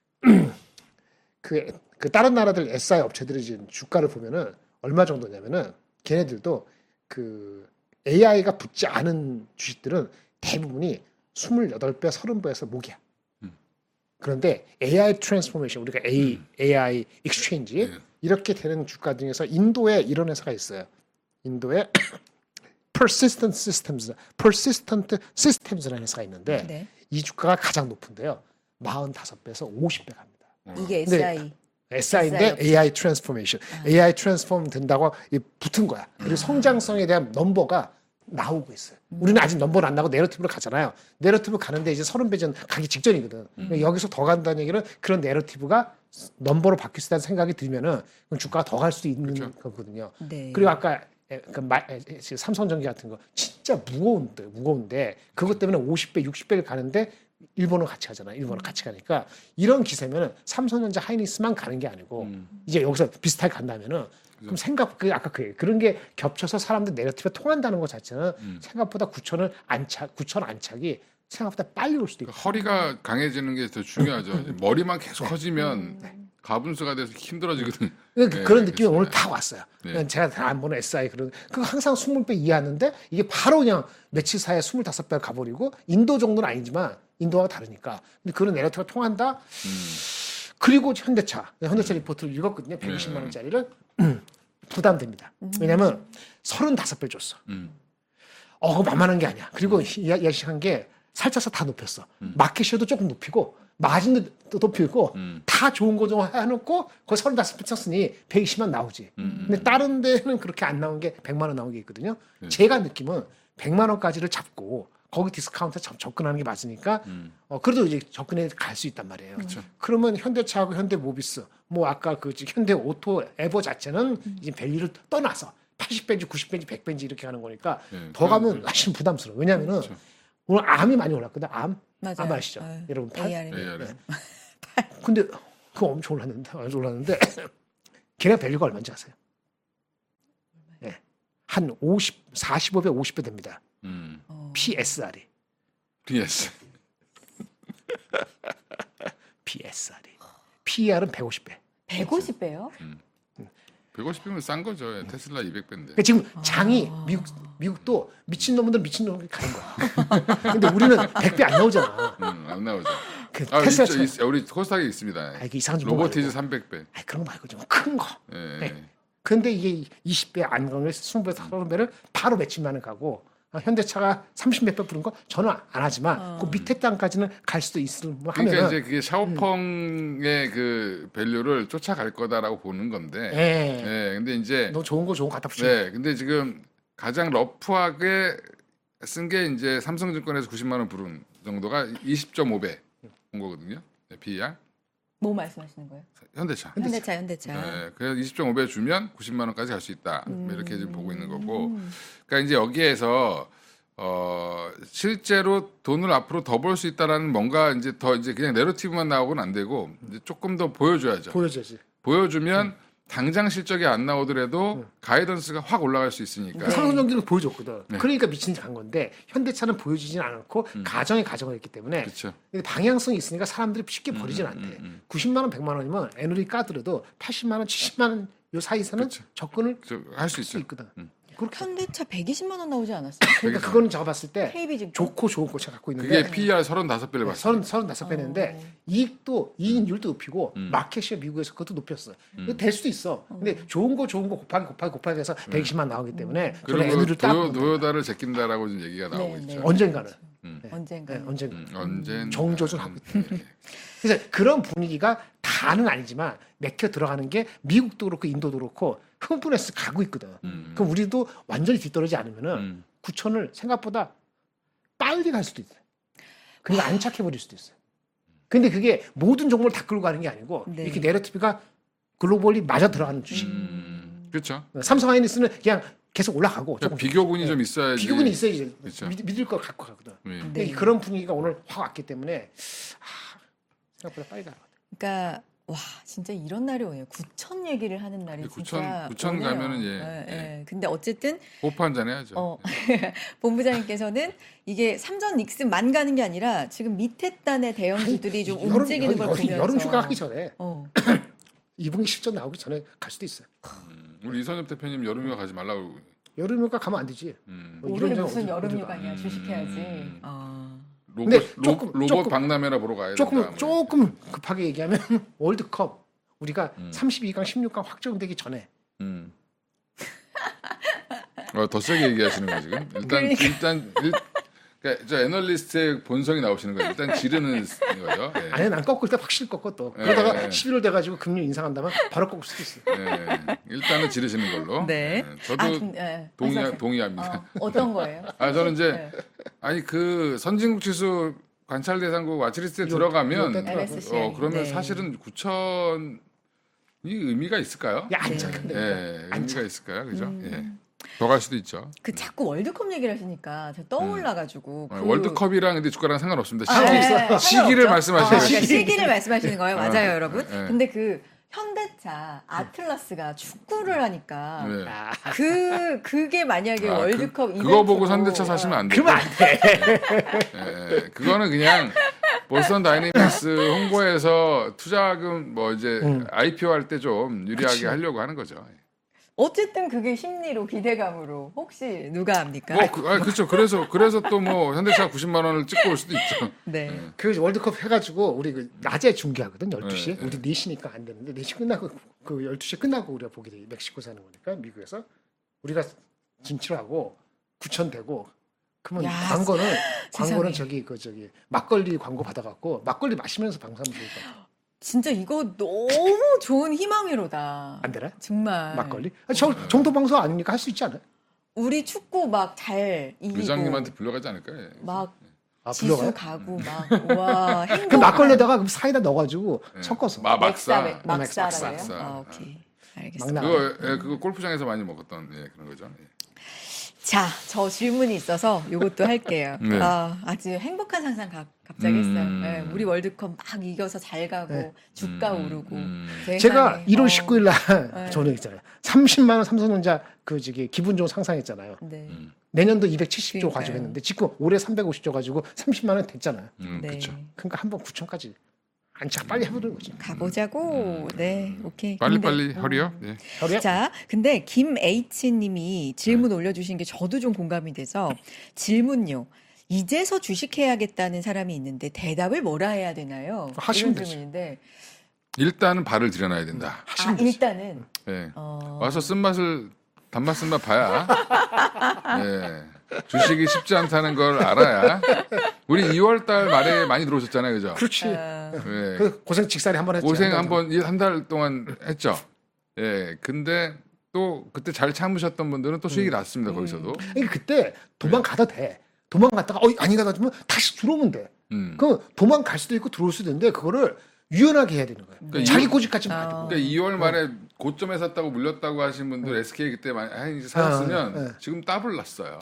그 다른 나라들 SI 업체들이 지금 주가를 보면은 얼마 정도냐면은 걔네들도 그 AI가 붙지 않은 주식들은 대부분이 28배, 30배에서 목이야. 그런데 AI 트랜스포메이션 우리가 AI 익스체인지 네. 이렇게 되는 주가 중에서 인도에 이런 회사가 있어요. 인도에 Persistent Systems라는 회사가 있는데 네. 이 주가가 가장 높은데요. 45배에서 50배 갑니다. 이게 근데 SI. SI인데 업체. AI 트랜스포메이션. AI 트랜스폼 된다고 붙은 거야. 그리고 성장성에 대한 넘버가 나오고 있어요. 우리는 아직 넘버를 안 나고 내러티브로 가잖아요. 내러티브 가는데 이제 30배 전 가기 직전이거든. 그러니까 여기서 더 간다는 얘기는 그런 내러티브가 넘버로 바뀔 수 있다는 생각이 들면은 그럼 주가가 더 갈 수 있는 그렇죠. 거거든요. 네. 그리고 아까 삼성전기 같은 거 진짜 무거운데 그것 때문에 50배, 60배를 가는데 일본은 같이 가잖아. 일본은 같이 가니까 이런 기세면은 삼성전자 하이닉스만 가는 게 아니고 이제 여기서 비슷하게 간다면은 그럼 아까 그런 게 겹쳐서 사람들 내러티브가 통한다는 것 자체는 생각보다 9천 안착이 생각보다 빨리 올 수도 있고. 허리가 강해지는 게 더 중요하죠. 머리만 계속 커지면 가분수가 돼서 힘들어지거든. 그러니까 네, 그런 느낌이 알겠습니다. 오늘 다 왔어요. 네. 그냥 제가 다 안 보는 SI 그거 항상 20배 이하였는데 이게 바로 그냥 며칠 사이에 25배가 가버리고 인도 정도는 아니지만 인도와 다르니까. 근데 그런 내러티브가 통한다. 그리고 현대차 리포트를 읽었거든요. 120만 원짜리를 부담됩니다. 왜냐하면 35배 줬어. 그거 만만한 게 아니야. 그리고 예측한 게 살쪄서 다 높였어. 마켓쉐어도 조금 높이고 마진도 높이고 다 좋은 거 좀 해놓고 거기 35배 쳤으니 120만 나오지. 근데 다른 데는 그렇게 안 나온 게 100만 원 나온 게 있거든요. 제가 느낌은 100만 원까지를 잡고 거기 디스카운트 접근하는 게 맞으니까 그래도 이제 접근해 갈 수 있단 말이에요. 그러면 현대차하고 현대모비스 뭐 아까 그 현대오토 에버 자체는 이제 밸류를 떠나서 80배인지 90배인지 100배인지 이렇게 가는 거니까 네, 더 가면 사실 부담스러워. 왜냐면은 오늘 암이 많이 올랐거든. 암 맞아요. 아시죠? 여러분 ARM. ARM. 근데 그거 엄청 올랐는데 걔네 밸류가 얼마인지 아세요? 네. 한 45배 50배 됩니다. PSR이. PS. PSR이. PER은 150배. 150배요? 150이면 싼 거죠. 테슬라 200배인데. 그러니까 지금 장이 미국도 미친놈들 가는 거야. 근데 우리는 100배 안 나오잖아. 안 나오죠. 그 아, 테슬라 우리 코스닥에 있습니다. 아, 이게 이상한 좀 로보티즈 300배. 그런 거 말고 좀 큰 거. 예. 네. 근데 이게 20배 안 가면 20배, 30배를 바로 며칠 만에 가고 현대차가 30 몇 배 부른 거 저는 안 하지만 그 밑에 땅까지는 갈 수도 있을 뭐 그러니까 하면은 이제 그게 샤오펑의 그 밸류를 쫓아갈 거다라고 보는 건데. 예. 예. 근데 이제 너 좋은 거 갖다 붙여. 네. 근데 지금 가장 러프하게 쓴 게 이제 삼성증권에서 90만 원 부른 정도가 20.5배 온 거거든요. 네, PER. 뭐 말씀하시는 거예요? 현대차. 현대차. 네, 그래서 20.5배 주면 90만 원까지 갈 수 있다. 이렇게 지금 보고 있는 거고. 그러니까 이제 여기에서 실제로 돈을 앞으로 더 벌 수 있다라는 뭔가 이제 더 이제 그냥 내러티브만 나오고는 안 되고 이제 조금 더 보여줘야죠. 보여줘야지. 보여주면 당장 실적이 안 나오더라도 가이던스가 확 올라갈 수 있으니까. 삼성전기는 보여줬거든. 네. 그러니까 미친 듯 간 건데 현대차는 보여주진 않고 가정이었기 때문에 그렇죠. 방향성이 있으니까 사람들이 쉽게 버리진 않대. 90만 원, 100만 원이면 애누리 까더라도 80만 원, 70만 원 요 사이에서는 그쵸. 접근을 할 수 할 수 있죠. 있거든. 그렇게 현대차 120만 원 나오지 않았어요? 그러니까 그거는 제가 봤을 때 KB 증권. 좋고 좋은 거 제가 갖고 있는데 그게 PER 35배를 봤어요. 35배인데 이익률도 높이고 마켓이 미국에서 그것도 높였어. 이거 될 수도 있어. 근데 좋은 거 곱하기 해서 120만 나오기 때문에 저는 그리고 애누리를 따고 도요다를 제낀다라고 지금 얘기가 나오고 네, 있죠. 네. 언젠가는 언젠가. 언젠가 정조준 하고 있다. 그래서 그런 분위기가 다는 아니지만 맥혀 들어가는 게 미국도 그렇고 인도도 그렇고 흥분해서 가고 있거든. 그럼 우리도 완전히 뒤떨어지지 않으면은 9천을 생각보다 빨리 갈 수도 있어요. 그러니까 안착해 버릴 수도 있어요. 근데 그게 모든 종목을 다 끌고 가는 게 아니고 네. 이렇게 내러티브가 글로벌리 맞아 들어가는 주식. 그렇죠. 삼성 하이닉스는 그냥 계속 올라가고 그러니까 조금 비교군이 좀 있어야지. 비교군이 있어야지 그쵸. 믿을 걸 갖고 가거든. 네. 근데 그런 분위기가 오늘 확 왔기 때문에 생각보다 빨리 가요. 그러니까 와 진짜 이런 날이 오네요. 9천 얘기를 하는 날이 진짜 9천 오네요. 가면은 예. 근데 어쨌든 호프 한잔 해야죠. 본부장님께서는 이게 삼전 닉슨만 가는 게 아니라 지금 밑에 단의 대형주들이 좀 움직이는 걸 보면서 여름 휴가 하기 전에 어. 2분기 실적 나오기 전에 갈 수도 있어요. 우리 이선엽 대표님 여름휴가 가지 말라고. 여름 휴가 가면 안 되지. 우리는 이런 무슨 어디- 여름 어디가. 휴가냐 주식해야지. 근데 로봇 박람회나 보러 가야 된다. 조금 급하게 얘기하면 월드컵 우리가 32강, 16강 확정되기 전에 더 세게 얘기하시는 거 지금? 그러니까 저 애널리스트의 본성이 나오시는 거예요. 일단 지르는 거죠. 예. 아니 난 꺾을 때 확실히 꺾어 또. 예, 그러다가 예. 11월 돼가지고 금리 인상한다면 바로 꺾을 수도 있어. 일단은 지르시는 걸로. 네. 예. 저도 말씀하세요. 동의합니다. 어떤 거예요? 저는 이제 네. 아니 그 선진국 지수 관찰 대상국 와치리스트에 들어가면 MSCI. 그러면 네. 사실은 9천이 의미가 있을까요? 야, 안 착한데. 의미가 있을까요? 그죠? 더 갈 수도 있죠. 그 자꾸 월드컵 얘기를 하시니까 제가 떠올라가지고 월드컵이랑 근데 주가랑 상관없습니다. 네, 시기를 말씀하시는 그러니까 거예요. 시기를 말씀하시는 거예요. 맞아요, 여러분. 네. 근데 그 현대차 아틀라스가 축구를 하니까 네. 그게 만약에 월드컵 이벤트로 그거 보고 현대차 사시면 안 돼요. 그러면 안 돼. 그거는 그냥 보스턴 다이내믹스 홍보에서 투자금 뭐 이제 IPO 할 때 좀 유리하게 그치. 하려고 하는 거죠. 어쨌든 그게 심리로 기대감으로 혹시 누가 합니까? 그렇죠. 그래서 또 뭐 현대차 90만 원을 찍고 올 수도 있죠. 네. 그 월드컵 해가지고 우리 그 낮에 중계하거든 12시. 네. 우리 4시니까 안 되는데 4시 끝나고 그 12시 끝나고 우리가 보게 돼. 멕시코 사는 거니까 미국에서 우리가 진출하고 9천 되고 그러면 야, 광고는 세상에. 저기 막걸리 광고 받아갖고 막걸리 마시면서 방송하면 좋을 것 같아. 진짜 이거 너무 좋은 희망회로다. 안 되나? 정말. 막걸리? 정도 방송 아니니까 할 수 있지 않아요? 우리 축구 막 잘 이기고 의장님한테 불려가지 않을까요? 막 불러가요? 지수 가고 막 와 행복. 그 막걸리에다가 그럼 사이다 넣어가지고 섞어서 막사. 막사라고요? 막사. 오케이. 막 알겠습니다. 나가. 그거 골프장에서 많이 먹었던 그런 거죠. 자, 저 질문이 있어서 이것도 할게요. 네. 아주 행복한 상상 갑자기 했어요. 네, 우리 월드컵 막 이겨서 잘 가고 주가 오르고. 제가 세상에. 1월 19일 날 네. 저는 있잖아요. 30만 원 삼성전자 그 저기 기분 좋은 상상했잖아요. 네. 내년도 270조 그러니까요. 가지고 했는데 지금 올해 350조 가지고 30만 원 됐잖아요. 네. 그렇죠. 그러니까 한번 9천까지 안착 빨리 해보는 거죠. 가보자고. 네, 오케이. 빨리 허리요. 네. 하루에 자, 근데 김 H님이 질문 올려주신 게 저도 좀 공감이 돼서 질문요. 이제서 주식해야겠다는 사람이 있는데 대답을 뭐라 해야 되나요? 하시면 이런 되지. 질문인데 일단은 발을 들여놔야 된다. 일단은 와서 단맛 쓴맛 봐야 주식이 쉽지 않다는 걸 알아야. 우리 2월달 말에 많이 들어오셨잖아요, 그죠? 그렇지. 네. 그 고생 직살이 한번 했죠. 고생 한 달 동안 했죠. 예, 근데 또 그때 잘 참으셨던 분들은 또 수익이 났습니다, 거기서도. 그러니까 그때 도망가도 돼. 도망갔다가 아닌가 싶으면 다시 들어오면 돼. 그럼 도망갈 수도 있고 들어올 수도 있는데 그거를 유연하게 해야 되는 거예요. 그러니까 자기 고집까지 말고. 그러니까 2월 말에 고점에 샀다고 물렸다고 하신 분들 SK 그때 많이 이제 사셨으면 지금 더블 났어요.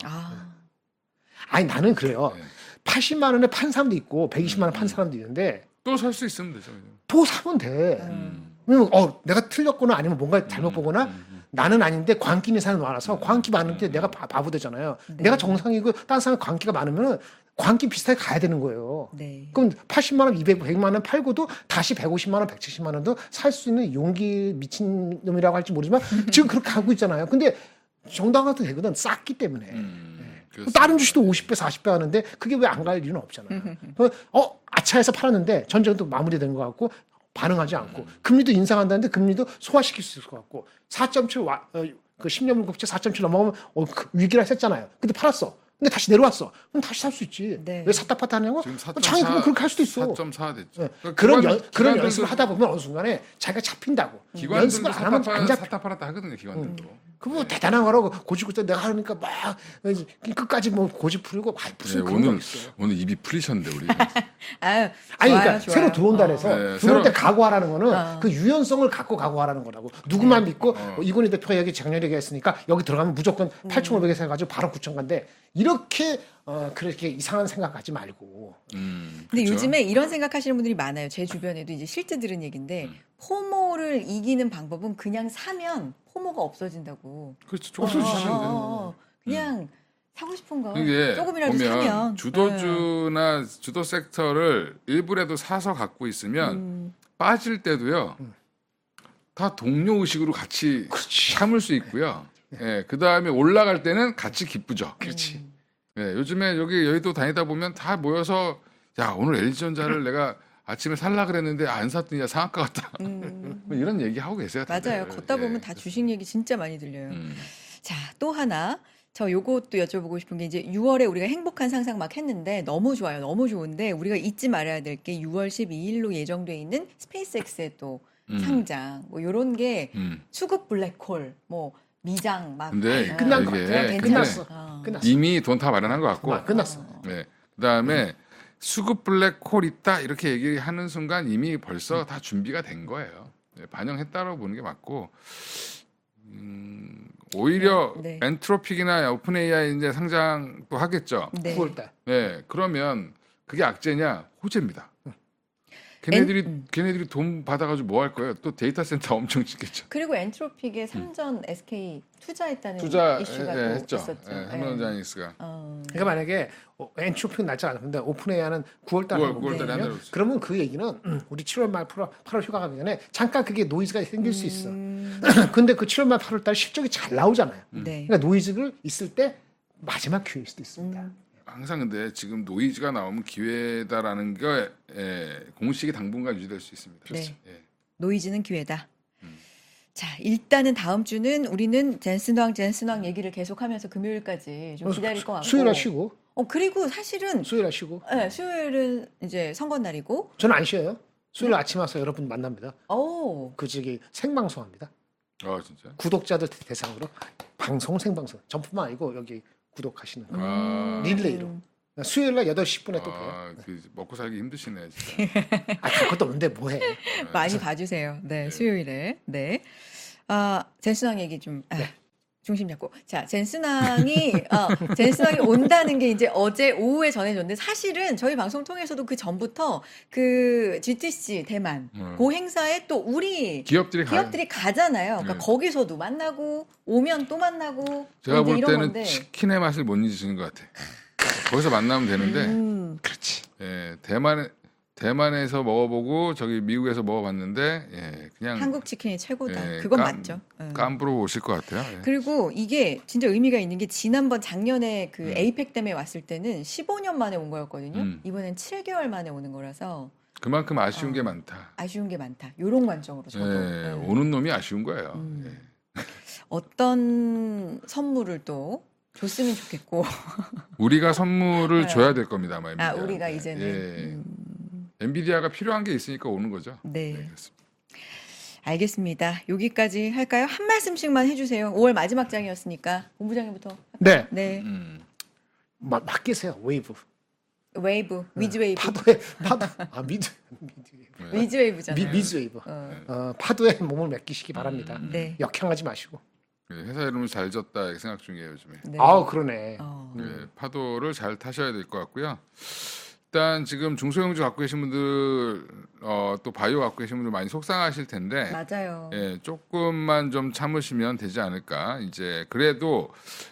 아니 나는 그래요. 네. 80만 원에 판 사람도 있고 120만 원 판 사람도 있는데 또 살 수 있으면 되죠. 또 사면 돼. 왜냐면 내가 틀렸거나 아니면 뭔가 잘못 보거나 나는 아닌데 광기는 사람이 많아서 광기 많은데 내가 바보 되잖아요. 내가 정상이고 다른 사람이 광기가 많으면 광기 비슷하게 가야 되는 거예요. 네. 그럼 80만 원, 100만 원 팔고도 다시 150만 원, 170만 원도 살 수 있는 용기 미친 놈이라고 할지 모르지만 지금 그렇게 하고 있잖아요. 근데 정당화도 되거든. 쌌기 때문에. 다른 주식도 50배, 40배 하는데 그게 왜 안 갈 이유는 없잖아요. 아차해서 팔았는데 전쟁도 마무리된 것 같고 반응하지 않고 금리도 인상한다는데 금리도 소화시킬 수 있을 것 같고 4.7 그 10년 물국채 4.7 넘어가면 그 위기라 했잖아요. 근데 팔았어. 근데 다시 내려왔어. 그럼 다시 살 수 있지. 네. 왜 샀다 팔다 하냐고? 지금 장이 그러면 그렇게 할 수도 있어. 4.4 됐죠. 네. 그러니까 그런 연습을 하다 보면 어느 순간에 자기가 잡힌다고. 연습을 안 하면 안 잡혀. 사타 팔았다 하거든요, 기관들도. 그거 대단한 거라고 고집부터 내가 하니까 막 끝까지 뭐 고집 부리고 무슨 그런 거 있어. 오늘 입이 풀리셨는데 우리. 아유, 아니 좋아요, 그러니까 좋아요. 새로 들어온다 해서 네, 들어올 때 새로- 각오하라는 거는 그 유연성을 갖고 각오하라는 거라고. 누구만 믿고 이건희 대표가 여기 작년에 얘기했으니까 여기 들어가면 무조건 8,500에서 해가지고 바로 9,000 간데 이렇게 그렇게 이상한 생각하지 말고. 근데 그렇죠? 요즘에 이런 생각하시는 분들이 많아요. 제 주변에도 이제 실제 들은 얘기인데 포모를 이기는 방법은 그냥 사면 포모가 없어진다고. 그렇죠. 없어지시는데. 그냥 사고 싶은 거 이게 조금이라도 보면 사면 주도주나 주도 섹터를 일부라도 사서 갖고 있으면 빠질 때도요. 다 동료 의식으로 같이 참을 수 있고요. 예, 그 다음에 올라갈 때는 같이 기쁘죠. 그렇지. 예, 요즘에 여기 여의도 다니다 보면 다 모여서 야 오늘 LG전자를 내가 아침에 살라 그랬는데 안 샀더니 야 상한가 같다. 뭐 이런 얘기 하고 계세요. 다들. 맞아요. 걷다 보면 예, 다 주식 얘기 진짜 많이 들려요. 음. 자, 또 하나. 저 요것도 여쭤보고 싶은 게 이제 6월에 우리가 행복한 상상 막 했는데 너무 좋아요. 너무 좋은데 우리가 잊지 말아야 될 게 6월 12일로 예정돼 있는 스페이스X의 또 상장 뭐 요런 게 수급 블랙홀 뭐 미장 막 근데 끝난 거 이게 같아요. 괜찮아. 끝났어. 어. 끝났어. 이미 돈 다 마련한 것 같고. 끝났어. 네. 그다음에 수급 블랙홀 있다 이렇게 얘기하는 순간 이미 벌써 다 준비가 된 거예요. 네, 반영했다고 보는 게 맞고 오히려 네. 엔트로픽이나 오픈 AI 이제 상장도 하겠죠. 네. 9월달. 네, 그러면 그게 악재냐 호재입니다. 걔네들이 돈 받아가지고 뭐 할 거예요? 또 데이터 센터 엄청 짓겠죠. 그리고 엔트로픽에 삼전 SK 투자했다는 투자 이슈가 또 했죠. 있었죠. 네, 삼성자이닉스가. 그러니까 만약에 엔트로피 날짜 안 왔는데 오픈AI는 9월달에 9월 달에 한다고 했어요. 그러면 그 얘기는 우리 7월 말 8월 휴가 가기 전에 잠깐 그게 노이즈가 생길 수 있어. 근데 그 7월 말 8월 달 실적이 잘 나오잖아요. 네. 그러니까 노이즈가 있을 때 마지막 기회일 수도 있습니다. 항상 근데 지금 노이즈가 나오면 기회다라는 게 공식이 당분간 유지될 수 있습니다. 네. 예. 노이즈는 기회다. 자, 일단은 다음 주는 우리는 젠슨왕 얘기를 계속하면서 금요일까지 좀 기다릴 것 같고. 수요일 날 쉬고. 그리고 사실은 수요일 날 쉬고. 네, 수요일은 이제 선거 날이고. 저는 안 쉬어요. 수요일 아침 와서 여러분 만납니다. 오. 그 저기 생방송합니다. 진짜. 구독자들 대상으로 방송 생방송. 전뿐만 아니고 여기 구독하시는 거. 릴레이로. 수요일 날 8시 10분에 또 봬요. 그 먹고 살기 힘드시네 진짜. 그것도 없는데 뭐해. 많이 봐주세요. 네, 수요일에. 네. 젠슨왕 얘기 좀. 중심 잡고. 자, 젠슨왕이 온다는 게 이제 어제 오후에 전해졌는데 사실은 저희 방송 통해서도 그 전부터 그 GTC 대만 그 행사에 또 우리 기업들이 가잖아요. 그러니까 네. 거기서도 만나고 오면 또 만나고 제가 이제 볼 이런 때는 건데. 치킨의 맛을 못 잊으시는 것 같아. 거기서 만나면 되는데. 그렇지. 예, 대만에서 먹어보고 저기 미국에서 먹어봤는데 그냥 한국 치킨이 최고다. 예, 그건 맞죠. 깜부로 오실 것 같아요. 예. 그리고 이게 진짜 의미가 있는 게 지난번 작년에 그 에이펙 때문에 왔을 때는 15년 만에 온 거였거든요. 이번엔 7개월 만에 오는 거라서 그만큼 아쉬운 게 많다. 아쉬운 게 많다. 요런 관점으로 저도. 예, 오는 놈이 아쉬운 거예요. 예. 어떤 선물을 또 줬으면 좋겠고. 우리가 선물을 네. 줘야 될 겁니다, 아마. 아, 엔비디아한테. 우리가 이제는. 예. 엔비디아가 필요한 게 있으니까 오는 거죠. 네. 그렇습니다. 알겠습니다. 여기까지 할까요? 한 말씀씩만 해주세요. 5월 마지막 장이었으니까 본부장님부터. 네, 네. 맡기세요. 웨이브. 웨이브, 위즈 웨이브, 파도. 아 미드 위즈 웨이브잖아요. 미즈 웨이브. 파도에 몸을 맡기시기 바랍니다. 네. 역행하지 마시고. 예, 회사 이름을 잘 졌다 이렇게 생각 중이에요, 요즘에. 네. 아 그러네. 예, 파도를 잘 타셔야 될 것 같고요. 일단 지금 중소형주 갖고 계신 분들, 또 바이오 갖고 계신 분들 많이 속상하실 텐데, 맞아요. 예, 조금만 좀 참으시면 되지 않을까. 이제 그래도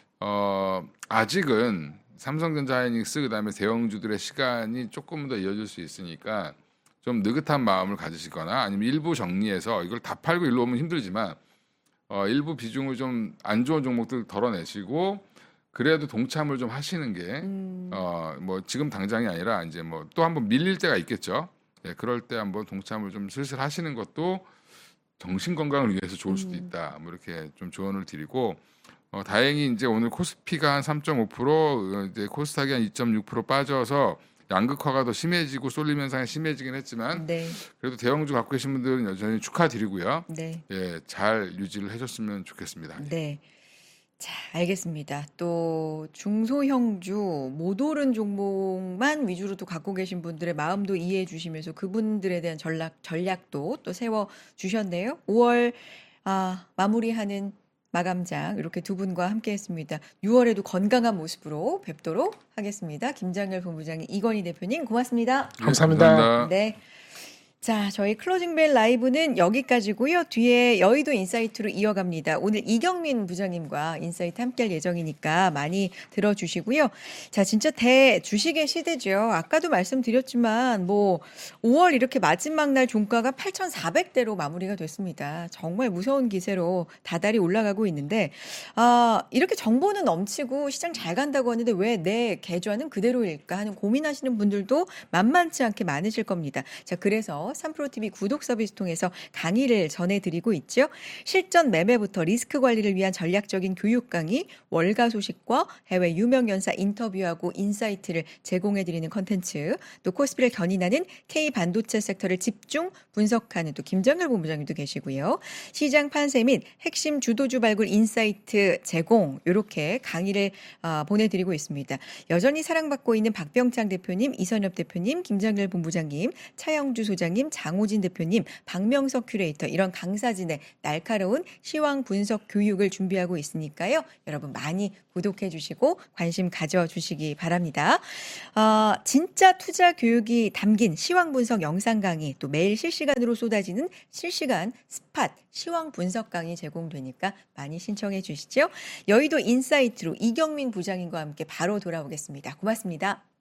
아직은 삼성전자, 하이닉스 그다음에 대형주들의 시간이 조금 더 이어질 수 있으니까 좀 느긋한 마음을 가지시거나 아니면 일부 정리해서 이걸 다 팔고 일로 오면 힘들지만 일부 비중을 좀 안 좋은 종목들 덜어내시고 그래도 동참을 좀 하시는 게 뭐 지금 당장이 아니라 이제 뭐 또 한번 밀릴 때가 있겠죠. 예, 그럴 때 한번 동참을 좀 슬슬 하시는 것도 정신 건강을 위해서 좋을 수도 있다. 뭐 이렇게 좀 조언을 드리고 다행히 이제 오늘 코스피가 한 3.5%, 이제 코스닥이 한 2.6% 빠져서 양극화가 더 심해지고 쏠림 현상이 심해지긴 했지만 네. 그래도 대형주 갖고 계신 분들은 여전히 축하드리고요. 네. 예, 잘 유지를 해줬으면 좋겠습니다. 네. 자, 알겠습니다. 또 중소형주 못 오른 종목만 위주로 또 갖고 계신 분들의 마음도 이해해 주시면서 그분들에 대한 전략도 또 세워 주셨네요. 5월 마무리하는 마감장 이렇게 두 분과 함께했습니다. 6월에도 건강한 모습으로 뵙도록 하겠습니다. 김장렬 본부장님, 이건희 대표님 고맙습니다. 예, 감사합니다. 네. 자, 저희 클로징벨 라이브는 여기까지고요. 뒤에 여의도 인사이트로 이어갑니다. 오늘 이경민 부장님과 인사이트 함께할 예정이니까 많이 들어주시고요. 자, 진짜 대주식의 시대죠. 아까도 말씀드렸지만 뭐 5월 이렇게 마지막 날 종가가 8,400대로 마무리가 됐습니다. 정말 무서운 기세로 다달이 올라가고 있는데 이렇게 정보는 넘치고 시장 잘 간다고 하는데 왜 내 계좌는 그대로일까 하는 고민하시는 분들도 만만치 않게 많으실 겁니다. 자, 그래서 3프로TV 구독 서비스 통해서 강의를 전해드리고 있죠. 실전 매매부터 리스크 관리를 위한 전략적인 교육 강의, 월가 소식과 해외 유명 연사 인터뷰하고 인사이트를 제공해드리는 컨텐츠, 또 코스피를 견인하는 K반도체 섹터를 집중 분석하는 또 김정열 본부장님도 계시고요. 시장 판세 및 핵심 주도주 발굴 인사이트 제공 이렇게 강의를 보내드리고 있습니다. 여전히 사랑받고 있는 박병창 대표님, 이선엽 대표님, 김정열 본부장님, 차영주 소장님, 장호진 대표님, 박명석 큐레이터 이런 강사진의 날카로운 시황 분석 교육을 준비하고 있으니까요. 여러분 많이 구독해 주시고 관심 가져주시기 바랍니다. 진짜 투자 교육이 담긴 시황 분석 영상 강의 또 매일 실시간으로 쏟아지는 실시간 스팟 시황 분석 강의 제공되니까 많이 신청해 주시죠. 여의도 인사이트로 이경민 부장님과 함께 바로 돌아오겠습니다. 고맙습니다.